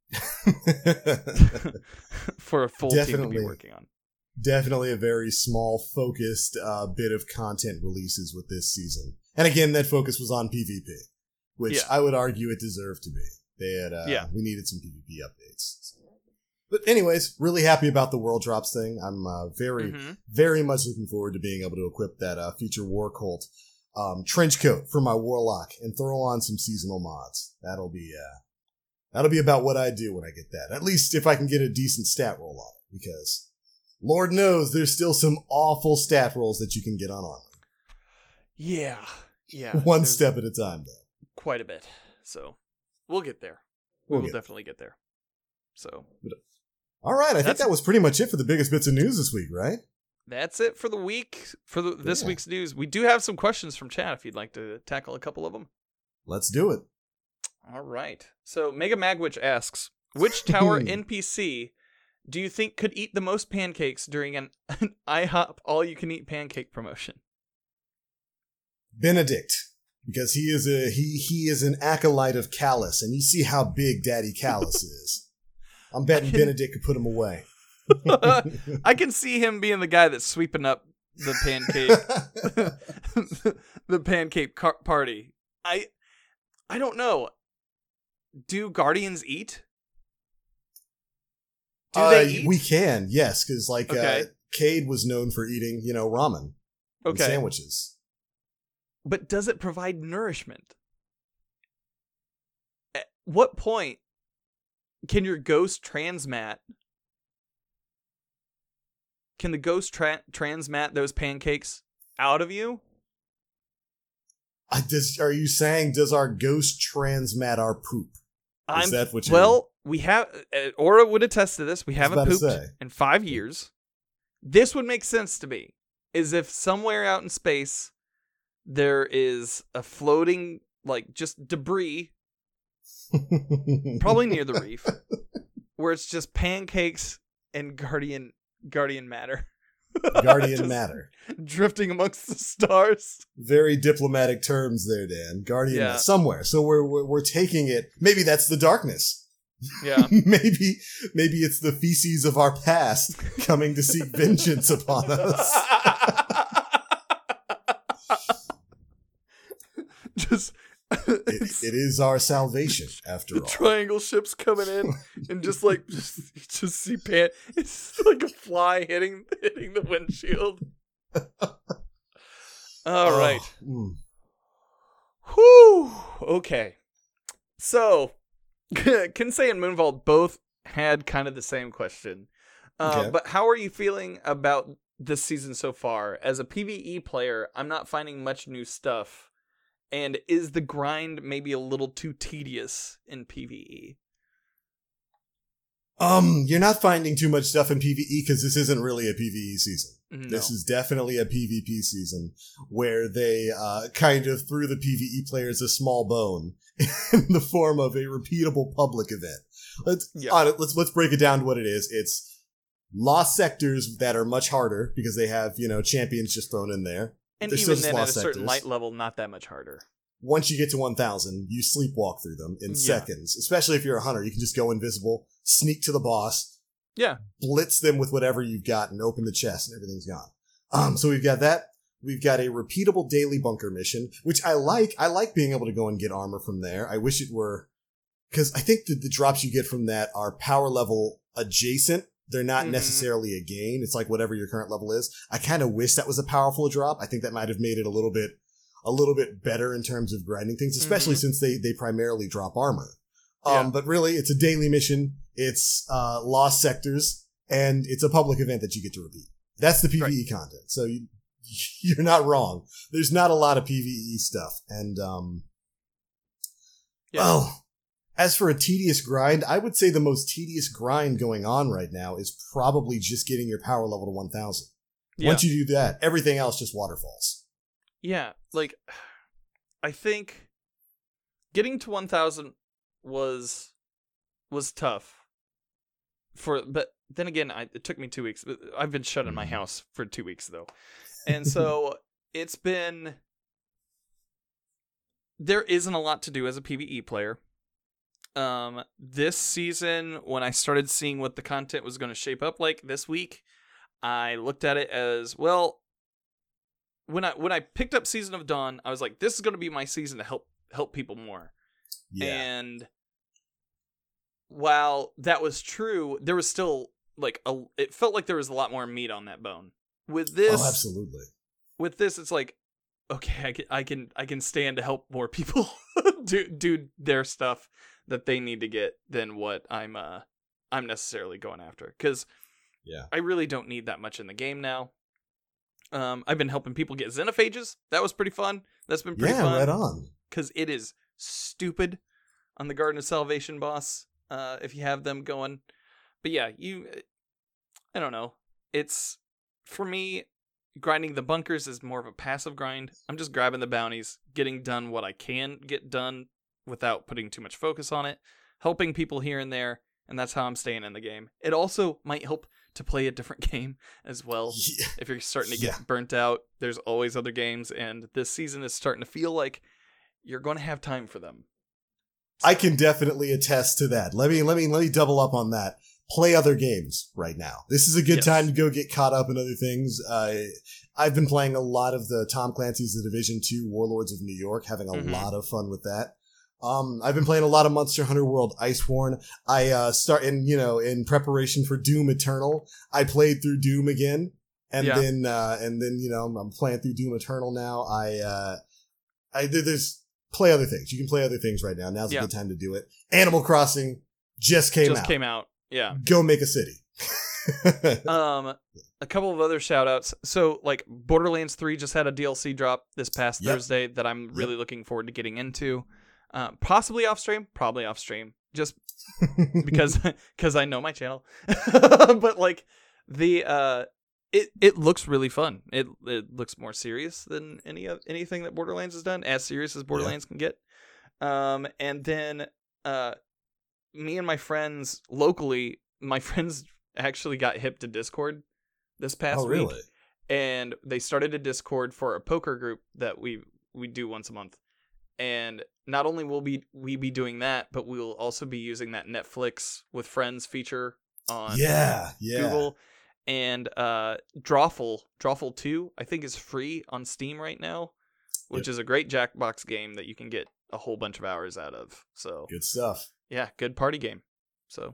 for a full team to be working on. Definitely a very small, focused bit of content releases with this season. And again, that focus was on PvP, which I would argue it deserved to be. They had, we needed some PvP updates. But anyways, really happy about the World Drops thing. I'm very much looking forward to being able to equip that future War Cult trench coat for my Warlock and throw on some seasonal mods. That'll be about what I do when I get that. At least if I can get a decent stat roll on it, because Lord knows there's still some awful stat rolls that you can get on armor. Yeah. One step at a time, though. Quite a bit. So we'll get there. We'll definitely get there. So. All right, I think that was pretty much it for the biggest bits of news this week, right? That's it for the week, this week's news. We do have some questions from chat if you'd like to tackle a couple of them. Let's do it. All right. So Mega Magwitch asks, which tower NPC do you think could eat the most pancakes during an IHOP all-you-can-eat pancake promotion? Benedict, because he is an acolyte of Callus, and you see how big Daddy Callus is. I'm betting Benedict could put him away. I can see him being the guy that's sweeping up the pancake party. I don't know. Do Guardians eat? Do they eat? We can, yes, because Cade was known for eating, ramen and sandwiches. But does it provide nourishment? At what point can your ghost transmat? Can the ghost transmat those pancakes out of you? Are you saying, does our ghost transmat our poop? Is that what you mean? We have, Aura would attest to this. We haven't pooped in 5 years. This would make sense to me, is if somewhere out in space there is a floating, just debris, probably near the reef, where it's just pancakes and guardian matter. Guardian matter. Drifting amongst the stars. Very diplomatic terms there, Dan. Guardian somewhere. So we're taking it. Maybe that's the darkness. Yeah. Maybe it's the feces of our past coming to seek vengeance upon us. It is our salvation, after all. The triangle ship's coming in, and just see it's like a fly hitting the windshield. All right. Whew. Okay. So, Kinsey and Moonvault both had kind of the same question. But how are you feeling about this season so far? As a PvE player, I'm not finding much new stuff. And is the grind maybe a little too tedious in PvE? You're not finding too much stuff in PvE because this isn't really a PvE season. No. This is definitely a PvP season where they kind of threw the PvE players a small bone in the form of a repeatable public event. Let's break it down to what it is. It's lost sectors that are much harder because they have, champions just thrown in there. And even then, at a certain light level, not that much harder. Once you get to 1,000, you sleepwalk through them in seconds. Especially if you're a hunter, you can just go invisible, sneak to the boss, blitz them with whatever you've got, and open the chest, and everything's gone. So we've got that. We've got a repeatable daily bunker mission, which I like. I like being able to go and get armor from there. I wish it were, because I think that the drops you get from that are power level adjacent. They're not necessarily a gain. It's like whatever your current level is. I kind of wish that was a powerful drop. I think that might have made it a little bit better in terms of grinding things, especially since they primarily drop armor. But really, it's a daily mission. It's lost sectors, and it's a public event that you get to repeat. That's the PvE content. So you're not wrong. There's not a lot of PvE stuff. And, well, as for a tedious grind, I would say the most tedious grind going on right now is probably just getting your power level to 1000. Yeah. Once you do that, everything else just waterfalls. Yeah, like, I think getting to 1000 was tough. But then again, it took me 2 weeks. I've been shut in my house for 2 weeks, though. And so there isn't a lot to do as a PvE player. This season, when I started seeing what the content was going to shape up like this week, I looked at it as, well, when I picked up Season of Dawn, I was like, this is going to be my season to help people more. Yeah. And while that was true, there was still it felt like there was a lot more meat on that bone. With this, absolutely. With this, it's like, okay, I can stand to help more people do their stuff that they need to get than what I'm necessarily going after. Because I really don't need that much in the game now. I've been helping people get xenophages. That was pretty fun. That's been pretty fun. Yeah, right on. Because it is stupid on the Garden of Salvation boss. If you have them going. But yeah, I don't know. It's, for me, grinding the bunkers is more of a passive grind. I'm just grabbing the bounties, getting done what I can get done without putting too much focus on it, helping people here and there, and that's how I'm staying in the game. It also might help to play a different game as well. Yeah. If you're starting to get burnt out, there's always other games, and this season is starting to feel like you're going to have time for them. I can definitely attest to that. Let me double up on that. Play other games right now. This is a good time to go get caught up in other things. I've been playing a lot of the Tom Clancy's The Division 2 Warlords of New York, having a lot of fun with that. I've been playing a lot of Monster Hunter World Iceborne. In preparation for Doom Eternal, I played through Doom again, and then I'm playing through Doom Eternal now. There's play other things. You can play other things right now. Now's a good time to do it. Animal Crossing just came out. Yeah. Go make a city. A couple of other shout outs. So, like, Borderlands 3 just had a DLC drop this past Thursday that I'm really looking forward to getting into. Possibly off stream, probably off stream, just because I know my channel. But like it looks really fun. It looks more serious than anything that Borderlands has done, as serious as Borderlands can get. And then me and my friends locally, my friends actually got hip to Discord this past week. Really? And they started a Discord for a poker group that we do once a month. And not only will we be doing that, but we will also be using that Netflix with Friends feature on Google. And Drawful 2, I think, is free on Steam right now, which is a great Jackbox game that you can get a whole bunch of hours out of. So good stuff. Yeah, good party game. So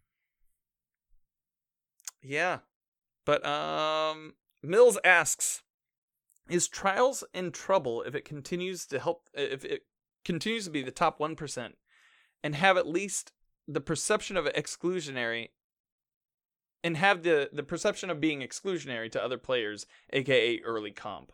yeah. But Mills asks, is Trials in trouble if it continues to be the top 1% and have at least the perception of exclusionary and have the perception of being exclusionary to other players, aka early comp?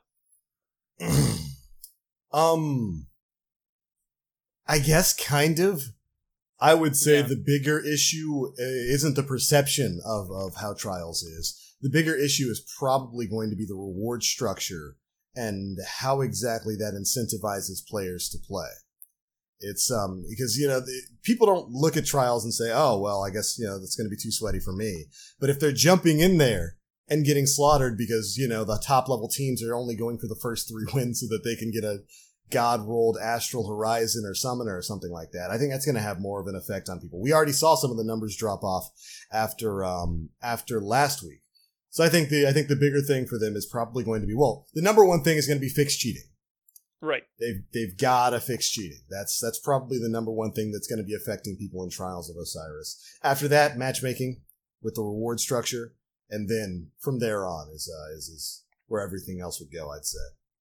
I guess kind of. I would say the bigger issue isn't the perception of how Trials is. The bigger issue is probably going to be the reward structure and how exactly that incentivizes players to play. It's because people don't look at Trials and say, oh well, I guess that's going to be too sweaty for me. But if they're jumping in there and getting slaughtered because the top level teams are only going for the first 3 wins so that they can get a god rolled Astral Horizon or Summoner or something like that, I think that's going to have more of an effect on people. We already saw some of the numbers drop off after last week. So I think the bigger thing for them is probably going to be, the number one thing is going to be fix cheating. Right. They've got to fix cheating. That's probably the number one thing that's going to be affecting people in Trials of Osiris. After that, matchmaking with the reward structure, and then from there on is where everything else would go, I'd say.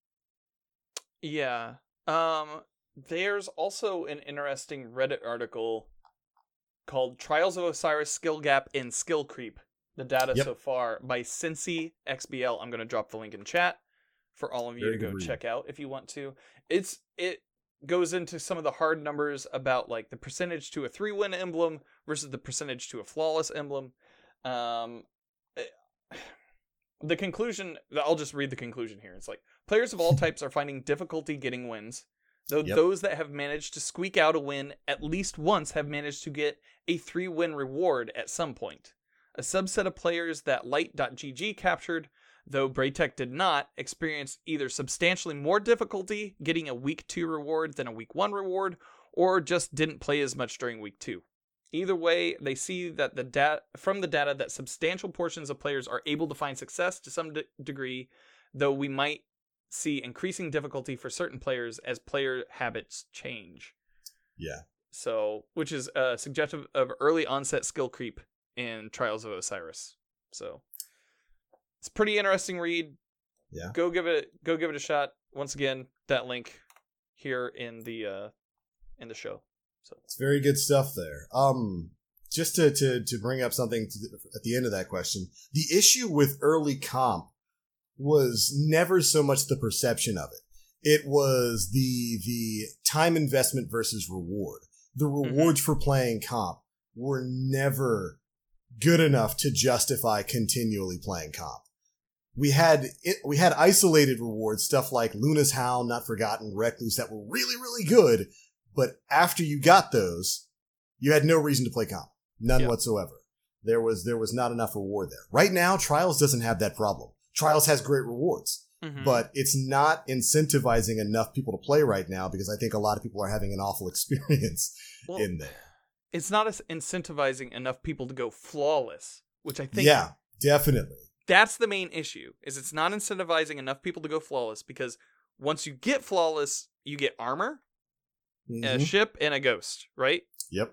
Yeah. There's also an interesting Reddit article called Trials of Osiris Skill Gap and Skill Creep the data so far by Cincy XBL. I'm going to drop the link in chat for all of you to go check out if you want to. It goes into some of the hard numbers about like the percentage to a 3-win emblem versus the percentage to a flawless emblem. The conclusion, I'll just read the conclusion here. It's like, players of all types are finding difficulty getting wins, though those that have managed to squeak out a win at least once have managed to get a 3-win reward at some point. A subset of players that Light.gg captured, though Braytech did not, experienced either substantially more difficulty getting a Week 2 reward than a Week 1 reward, or just didn't play as much during Week 2. Either way, they see that from the data that substantial portions of players are able to find success to some degree, though we might see increasing difficulty for certain players as player habits change. Yeah. So, which is suggestive of early onset skill creep in Trials of Osiris. So, it's a pretty interesting read. Yeah. Go give it a shot. Once again, that link here in the show. So it's very good stuff there. Just to bring up something at the end of that question, the issue with early comp was never so much the perception of it. It was the time investment versus reward. The rewards for playing comp were never good enough to justify continually playing comp. We had isolated rewards, stuff like Luna's Howl, Not Forgotten, Recluse, that were really, really good. But after you got those, you had no reason to play comp. None whatsoever. There was not enough reward there. Right now, Trials doesn't have that problem. Trials has great rewards, but it's not incentivizing enough people to play right now because I think a lot of people are having an awful experience in there. It's not incentivizing enough people to go flawless, which I think... Yeah, definitely. That's the main issue, is it's not incentivizing enough people to go flawless because once you get flawless, you get armor, a ship, and a ghost, right? Yep.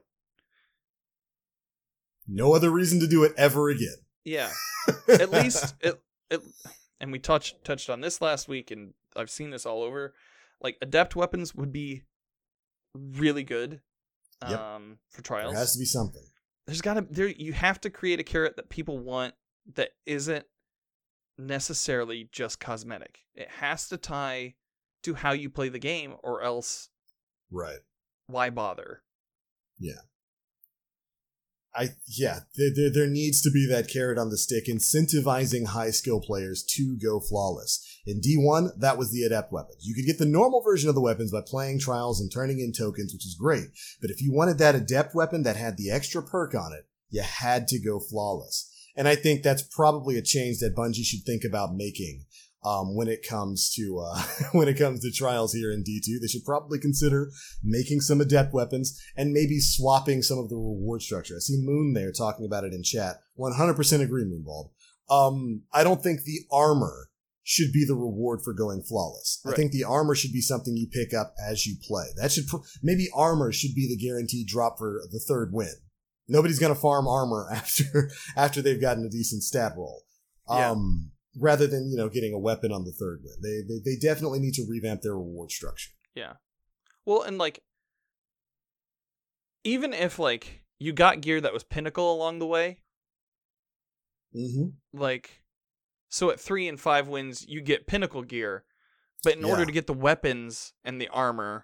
No other reason to do it ever again. Yeah. At least, and we touched on this last week, and I've seen this all over. Like, adept weapons would be really good for Trials. There has to be something. You have to create a carrot that people want that isn't necessarily just cosmetic. It has to tie to how you play the game, or else... Right. Why bother? Yeah. There needs to be that carrot on the stick incentivizing high skill players to go flawless. In D1, that was the adept weapons. You could get the normal version of the weapons by playing Trials and turning in tokens, which is great. But if you wanted that adept weapon that had the extra perk on it, you had to go flawless. And I think that's probably a change that Bungie should think about making. When it comes to Trials here in D2, they should probably consider making some adept weapons and maybe swapping some of the reward structure. I see Moon there talking about it in chat. 100% agree, Moonbald. I don't think the armor should be the reward for going flawless. Right. I think the armor should be something you pick up as you play. That should maybe armor should be the guaranteed drop for the third win. Nobody's going to farm armor after they've gotten a decent stat roll. Rather than, getting a weapon on the third win. They definitely need to revamp their reward structure. Yeah. Well, and even if you got gear that was pinnacle along the way, so at 3 and 5 wins, you get pinnacle gear, but in order to get the weapons and the armor,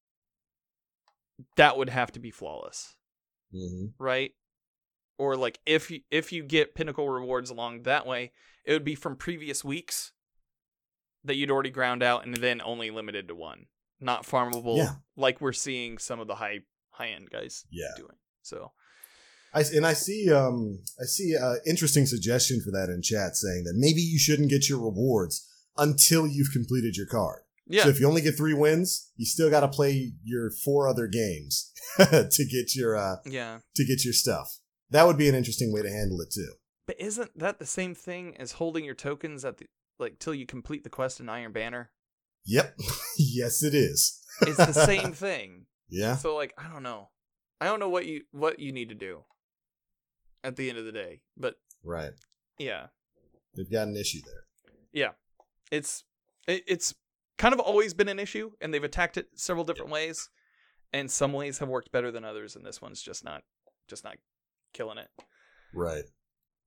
that would have to be flawless. Right? Or if you get pinnacle rewards along that way, it would be from previous weeks that you'd already ground out and then only limited to 1. Not farmable like we're seeing some of the high end guys doing. So I see an interesting suggestion for that in chat saying that maybe you shouldn't get your rewards until you've completed your card. Yeah. So if you only get 3 wins, you still got to play your 4 other games to get your stuff. That would be an interesting way to handle it too. But isn't that the same thing as holding your tokens at till you complete the quest in Iron Banner? Yep. Yes, it is. It's the same thing. Yeah. So I don't know. I don't know what you need to do at the end of the day. But right. Yeah. They've got an issue there. Yeah. It's kind of always been an issue, and they've attacked it several different ways. And some ways have worked better than others, and this one's just not killing it. Right.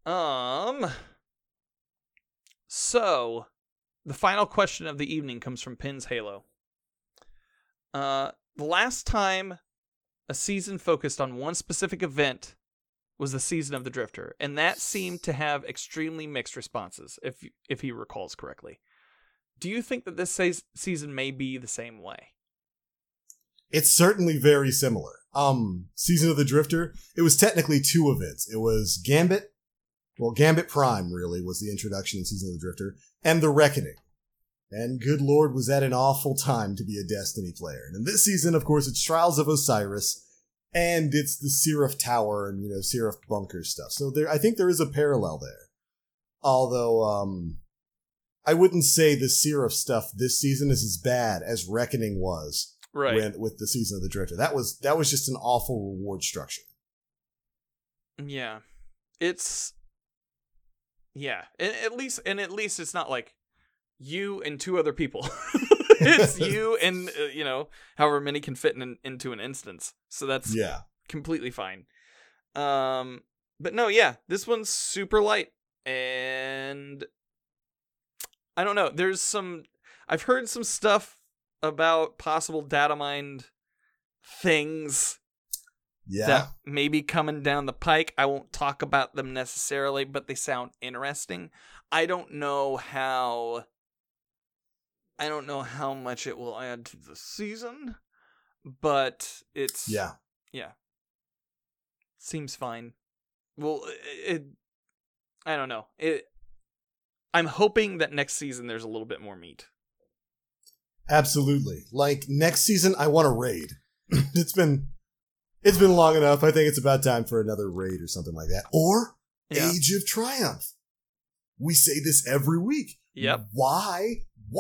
So, the final question of the evening comes from Pins Halo. The last time a season focused on one specific event was the season of the Drifter, and that seemed to have extremely mixed responses, if he recalls correctly. Do you think that this season may be the same way? It's certainly very similar. Season of the Drifter, it was technically two events. It was Gambit. Well, Gambit Prime, really, was the introduction in Season of the Drifter, and The Reckoning. And good lord, was that an awful time to be a Destiny player. And in this season, of course, it's Trials of Osiris, and it's the Seraph Tower and, Seraph Bunker stuff. So I think there is a parallel there. Although, I wouldn't say the Seraph stuff this season is as bad as Reckoning was with the Season of the Drifter. That was just an awful reward structure. Yeah. At least it's not like you and two other people. It's you and however many can fit into an instance. So that's completely fine. But no, this one's super light, and I don't know. I've heard some stuff about possible data mined things that may be coming down the pike. I won't talk about them necessarily, but they sound interesting. I don't know how much it will add to the season, but it's seems fine. Well, I don't know. I'm hoping that next season there's a little bit more meat. Absolutely. Like next season, I want a raid. It's been long enough. I think it's about time for another raid or something like that. Or Age of Triumph. We say this every week. Yep. Why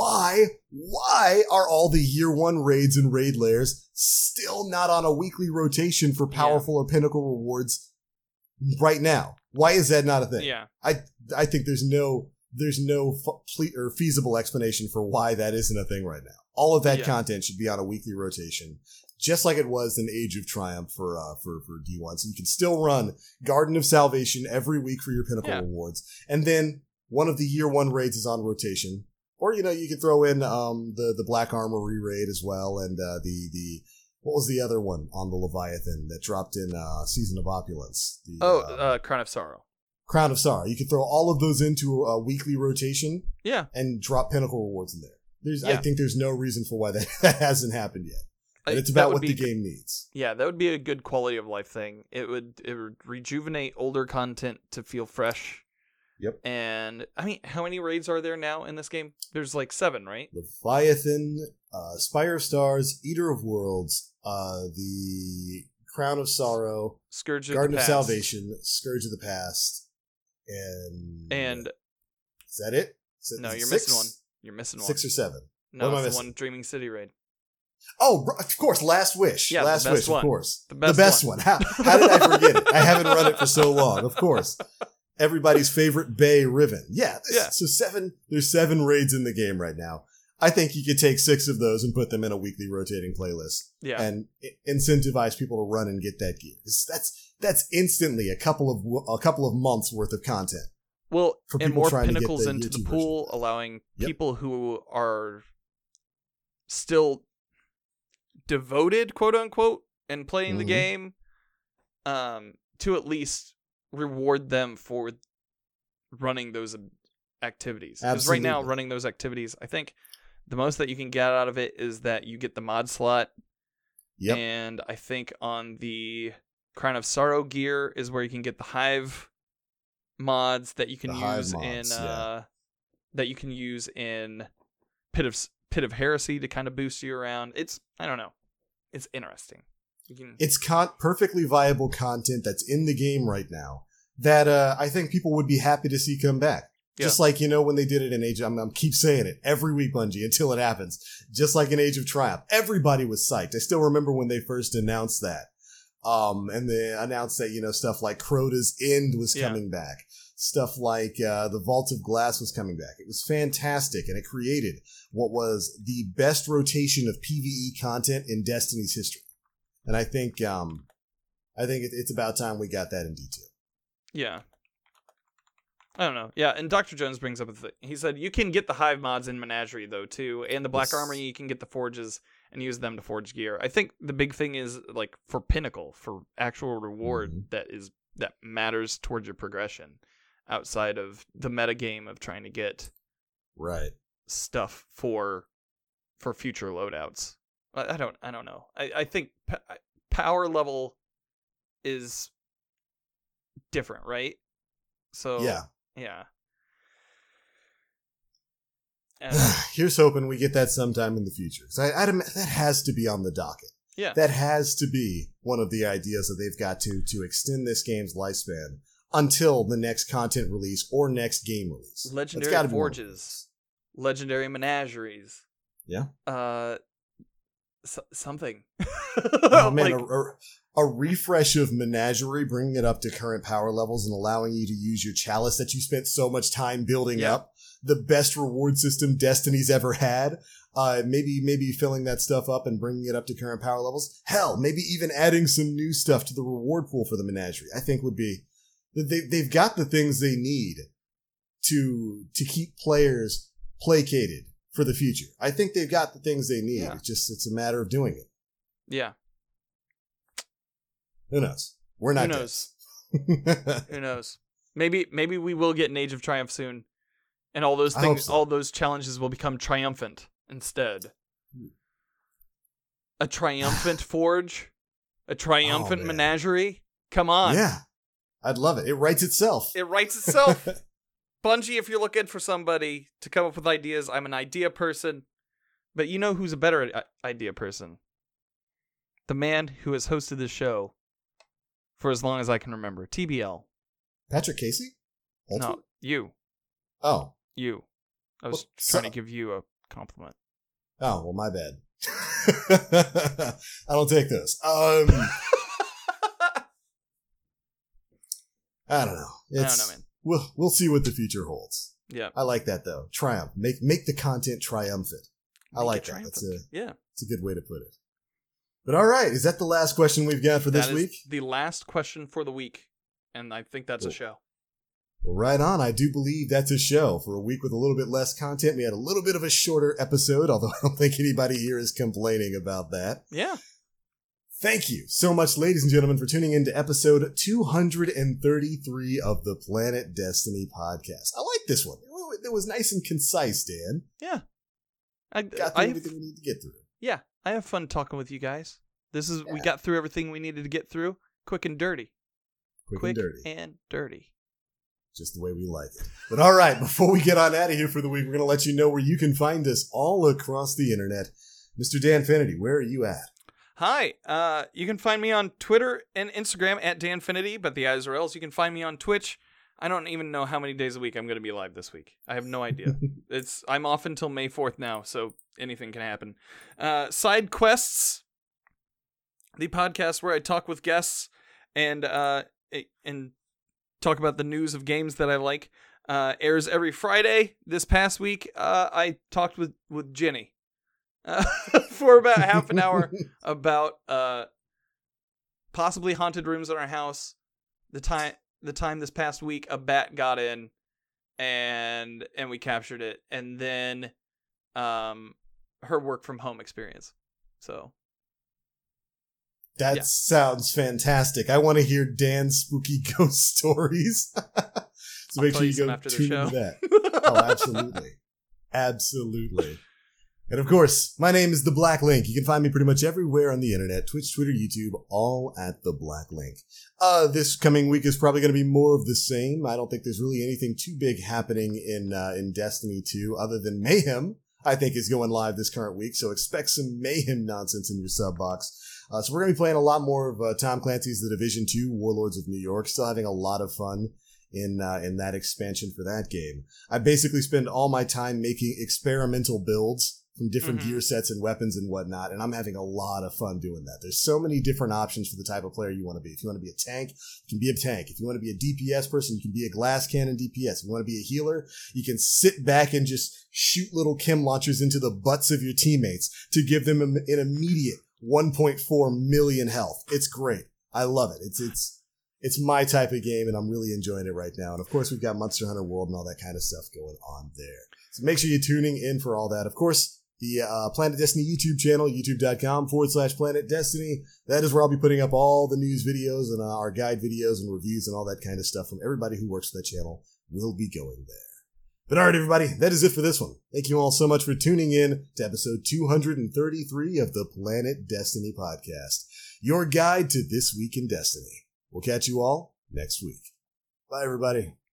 are all the year one raids and raid layers still not on a weekly rotation for powerful or pinnacle rewards right now? Why is that not a thing? Yeah. I think there's no feasible explanation for why that isn't a thing right now. All of that content should be on a weekly rotation, just like it was in Age of Triumph for D1. So you can still run Garden of Salvation every week for your pinnacle rewards, and then one of the year one raids is on rotation. Or you can throw in the Black Armory raid as well, and the what was the other one on the Leviathan that dropped in Season of Opulence? Crown of Sorrow. Crown of Sorrow. You could throw all of those into a weekly rotation, and drop pinnacle rewards in there. I think there's no reason for why that hasn't happened yet. And it's about what the game needs. Yeah, that would be a good quality of life thing. It would rejuvenate older content to feel fresh. Yep. And I mean, how many raids are there now in this game? There's like 7, right? Leviathan, Spire of Stars, Eater of Worlds, the Crown of Sorrow, Garden of Salvation, Scourge of the Past, and is that it? No, you're missing one. You're missing one. 6 or 7. No, it's the one Dreaming City raid. Oh, of course, Last Wish. Yeah, Last Wish, one. Of course. The best one. How did I forget it? I haven't run it for so long, of course. Everybody's favorite Bay Riven. So there's 7 raids in the game right now. I think you could take 6 of those and put them in a weekly rotating playlist. Yeah. And incentivize people to run and get that gear. That's instantly a couple of months worth of content. Well, and more pinnacles into the pool, allowing people who are still devoted, quote unquote, and playing the game, to at least reward them for running those activities. Because right now, running those activities, I think the most that you can get out of it is that you get the mod slot. Yep. And I think on the Crown of Sorrow gear is where you can get the Hive mods that you can use in Pit of Heresy to kind of boost you around. I don't know. It's interesting. It's perfectly viable content that's in the game right now that I think people would be happy to see come back. Yeah. Just like, when they did it in Age of... I'm keep saying it every week, Bungie, until it happens. Just like in Age of Triumph. Everybody was psyched. I still remember when they first announced that. And they announced that, stuff like Crota's End was coming back. Stuff like the Vault of Glass was coming back. It was fantastic, and it created what was the best rotation of PvE content in Destiny's history. And I think it's about time we got that in detail. Yeah. I don't know. Yeah, and Dr. Jones brings up a thing. He said you can get the Hive mods in Menagerie, though, too. And the Black Armory, you can get the forges and use them to forge gear. I think the big thing is, like, for Pinnacle, for actual reward that matters towards your progression outside of the metagame of trying to get stuff for future loadouts. I don't know. I think power level is different, right? So yeah. Here's hoping we get that sometime in the future. That has to be on the docket. Yeah, that has to be one of the ideas that they've got to extend this game's lifespan until the next content release or next game release. Legendary forges, legendary menageries. Yeah. Something. Oh man, a refresh of Menagerie, bringing it up to current power levels and allowing you to use your chalice that you spent so much time building up. The best reward system Destiny's ever had. Maybe filling that stuff up and bringing it up to current power levels. Hell, maybe even adding some new stuff to the reward pool for the Menagerie. I think would be they've got the things they need to keep players placated for the future. I think they've got the things they need. Yeah. It's a matter of doing it. Yeah. Who knows? We're not. Who knows? Who knows? Maybe we will get an Age of Triumph soon, and all those things, all those challenges will become triumphant instead. A triumphant forge, a triumphant menagerie. Come on. Yeah, I'd love it. It writes itself. It writes itself. Bungie, if you're looking for somebody to come up with ideas, I'm an idea person. But you know who's a better idea person? The man who has hosted this show for as long as I can remember. TBL. Patrick Casey? Ultimate? No, you. Oh. You. I was trying to give you a compliment. Oh, well, my bad. I don't take those. I don't know. I don't know, man. We'll see what the future holds. Yeah. I like that, though. Triumph. Make the content triumphant. I like that. It's a good way to put it. But all right, is that the last question we've got for this week? The last question for the week, and I think that's a show. Well, right on. I do believe that's a show. For a week with a little bit less content, we had a little bit of a shorter episode, although I don't think anybody here is complaining about that. Yeah. Thank you so much, ladies and gentlemen, for tuning in to episode 233 of the Planet Destiny podcast. I like this one. It was nice and concise, Dan. Yeah. Got through everything we need to get through. Yeah. I have fun talking with you guys. We got through everything we needed to get through. Quick and dirty. Quick and dirty. Just the way we like it. But all right, before we get on out of here for the week, we're going to let you know where you can find us all across the internet. Mr. Danfinity, where are you at? Hi. You can find me on Twitter and Instagram at Danfinity, but the eyes are else. You can find me on Twitch. I don't even know how many days a week I'm going to be live this week. I have no idea. I'm off until May 4th now, so anything can happen. Side Quests, the podcast where I talk with guests and talk about the news of games that I like, airs every Friday. This past week, I talked with Jenny for about half an hour about possibly haunted rooms in our house. The time this past week, a bat got in, and we captured it, and then her work from home experience. So that sounds fantastic. I want to hear Dan's spooky ghost stories. So make sure you go tune into that. Oh, absolutely. Absolutely. And of course, my name is The Black Link. You can find me pretty much everywhere on the internet, Twitch, Twitter, YouTube, all at The Black Link. This coming week is probably going to be more of the same. I don't think there's really anything too big happening in Destiny 2 other than Mayhem, I think, is going live this current week. So expect some Mayhem nonsense in your sub box. So we're going to be playing a lot more of Tom Clancy's The Division 2, Warlords of New York. Still having a lot of fun in that expansion for that game. I basically spend all my time making experimental builds from different gear sets and weapons and whatnot, and I'm having a lot of fun doing that. There's so many different options for the type of player you want to be. If you want to be a tank, you can be a tank. If you want to be a DPS person, you can be a glass cannon DPS. If you want to be a healer, you can sit back and just shoot little chem launchers into the butts of your teammates to give them an immediate 1.4 million health. It's great. I love it. It's my type of game, and I'm really enjoying it right now. And of course, we've got Monster Hunter World and all that kind of stuff going on there. So make sure you're tuning in for all that. Of course, the Planet Destiny YouTube channel, youtube.com/Planet Destiny. That is where I'll be putting up all the news videos and our guide videos and reviews and all that kind of stuff from everybody who works for that channel will be going there. But all right, everybody, that is it for this one. Thank you all so much for tuning in to episode 233 of the Planet Destiny podcast, your guide to This Week in Destiny. We'll catch you all next week. Bye, everybody.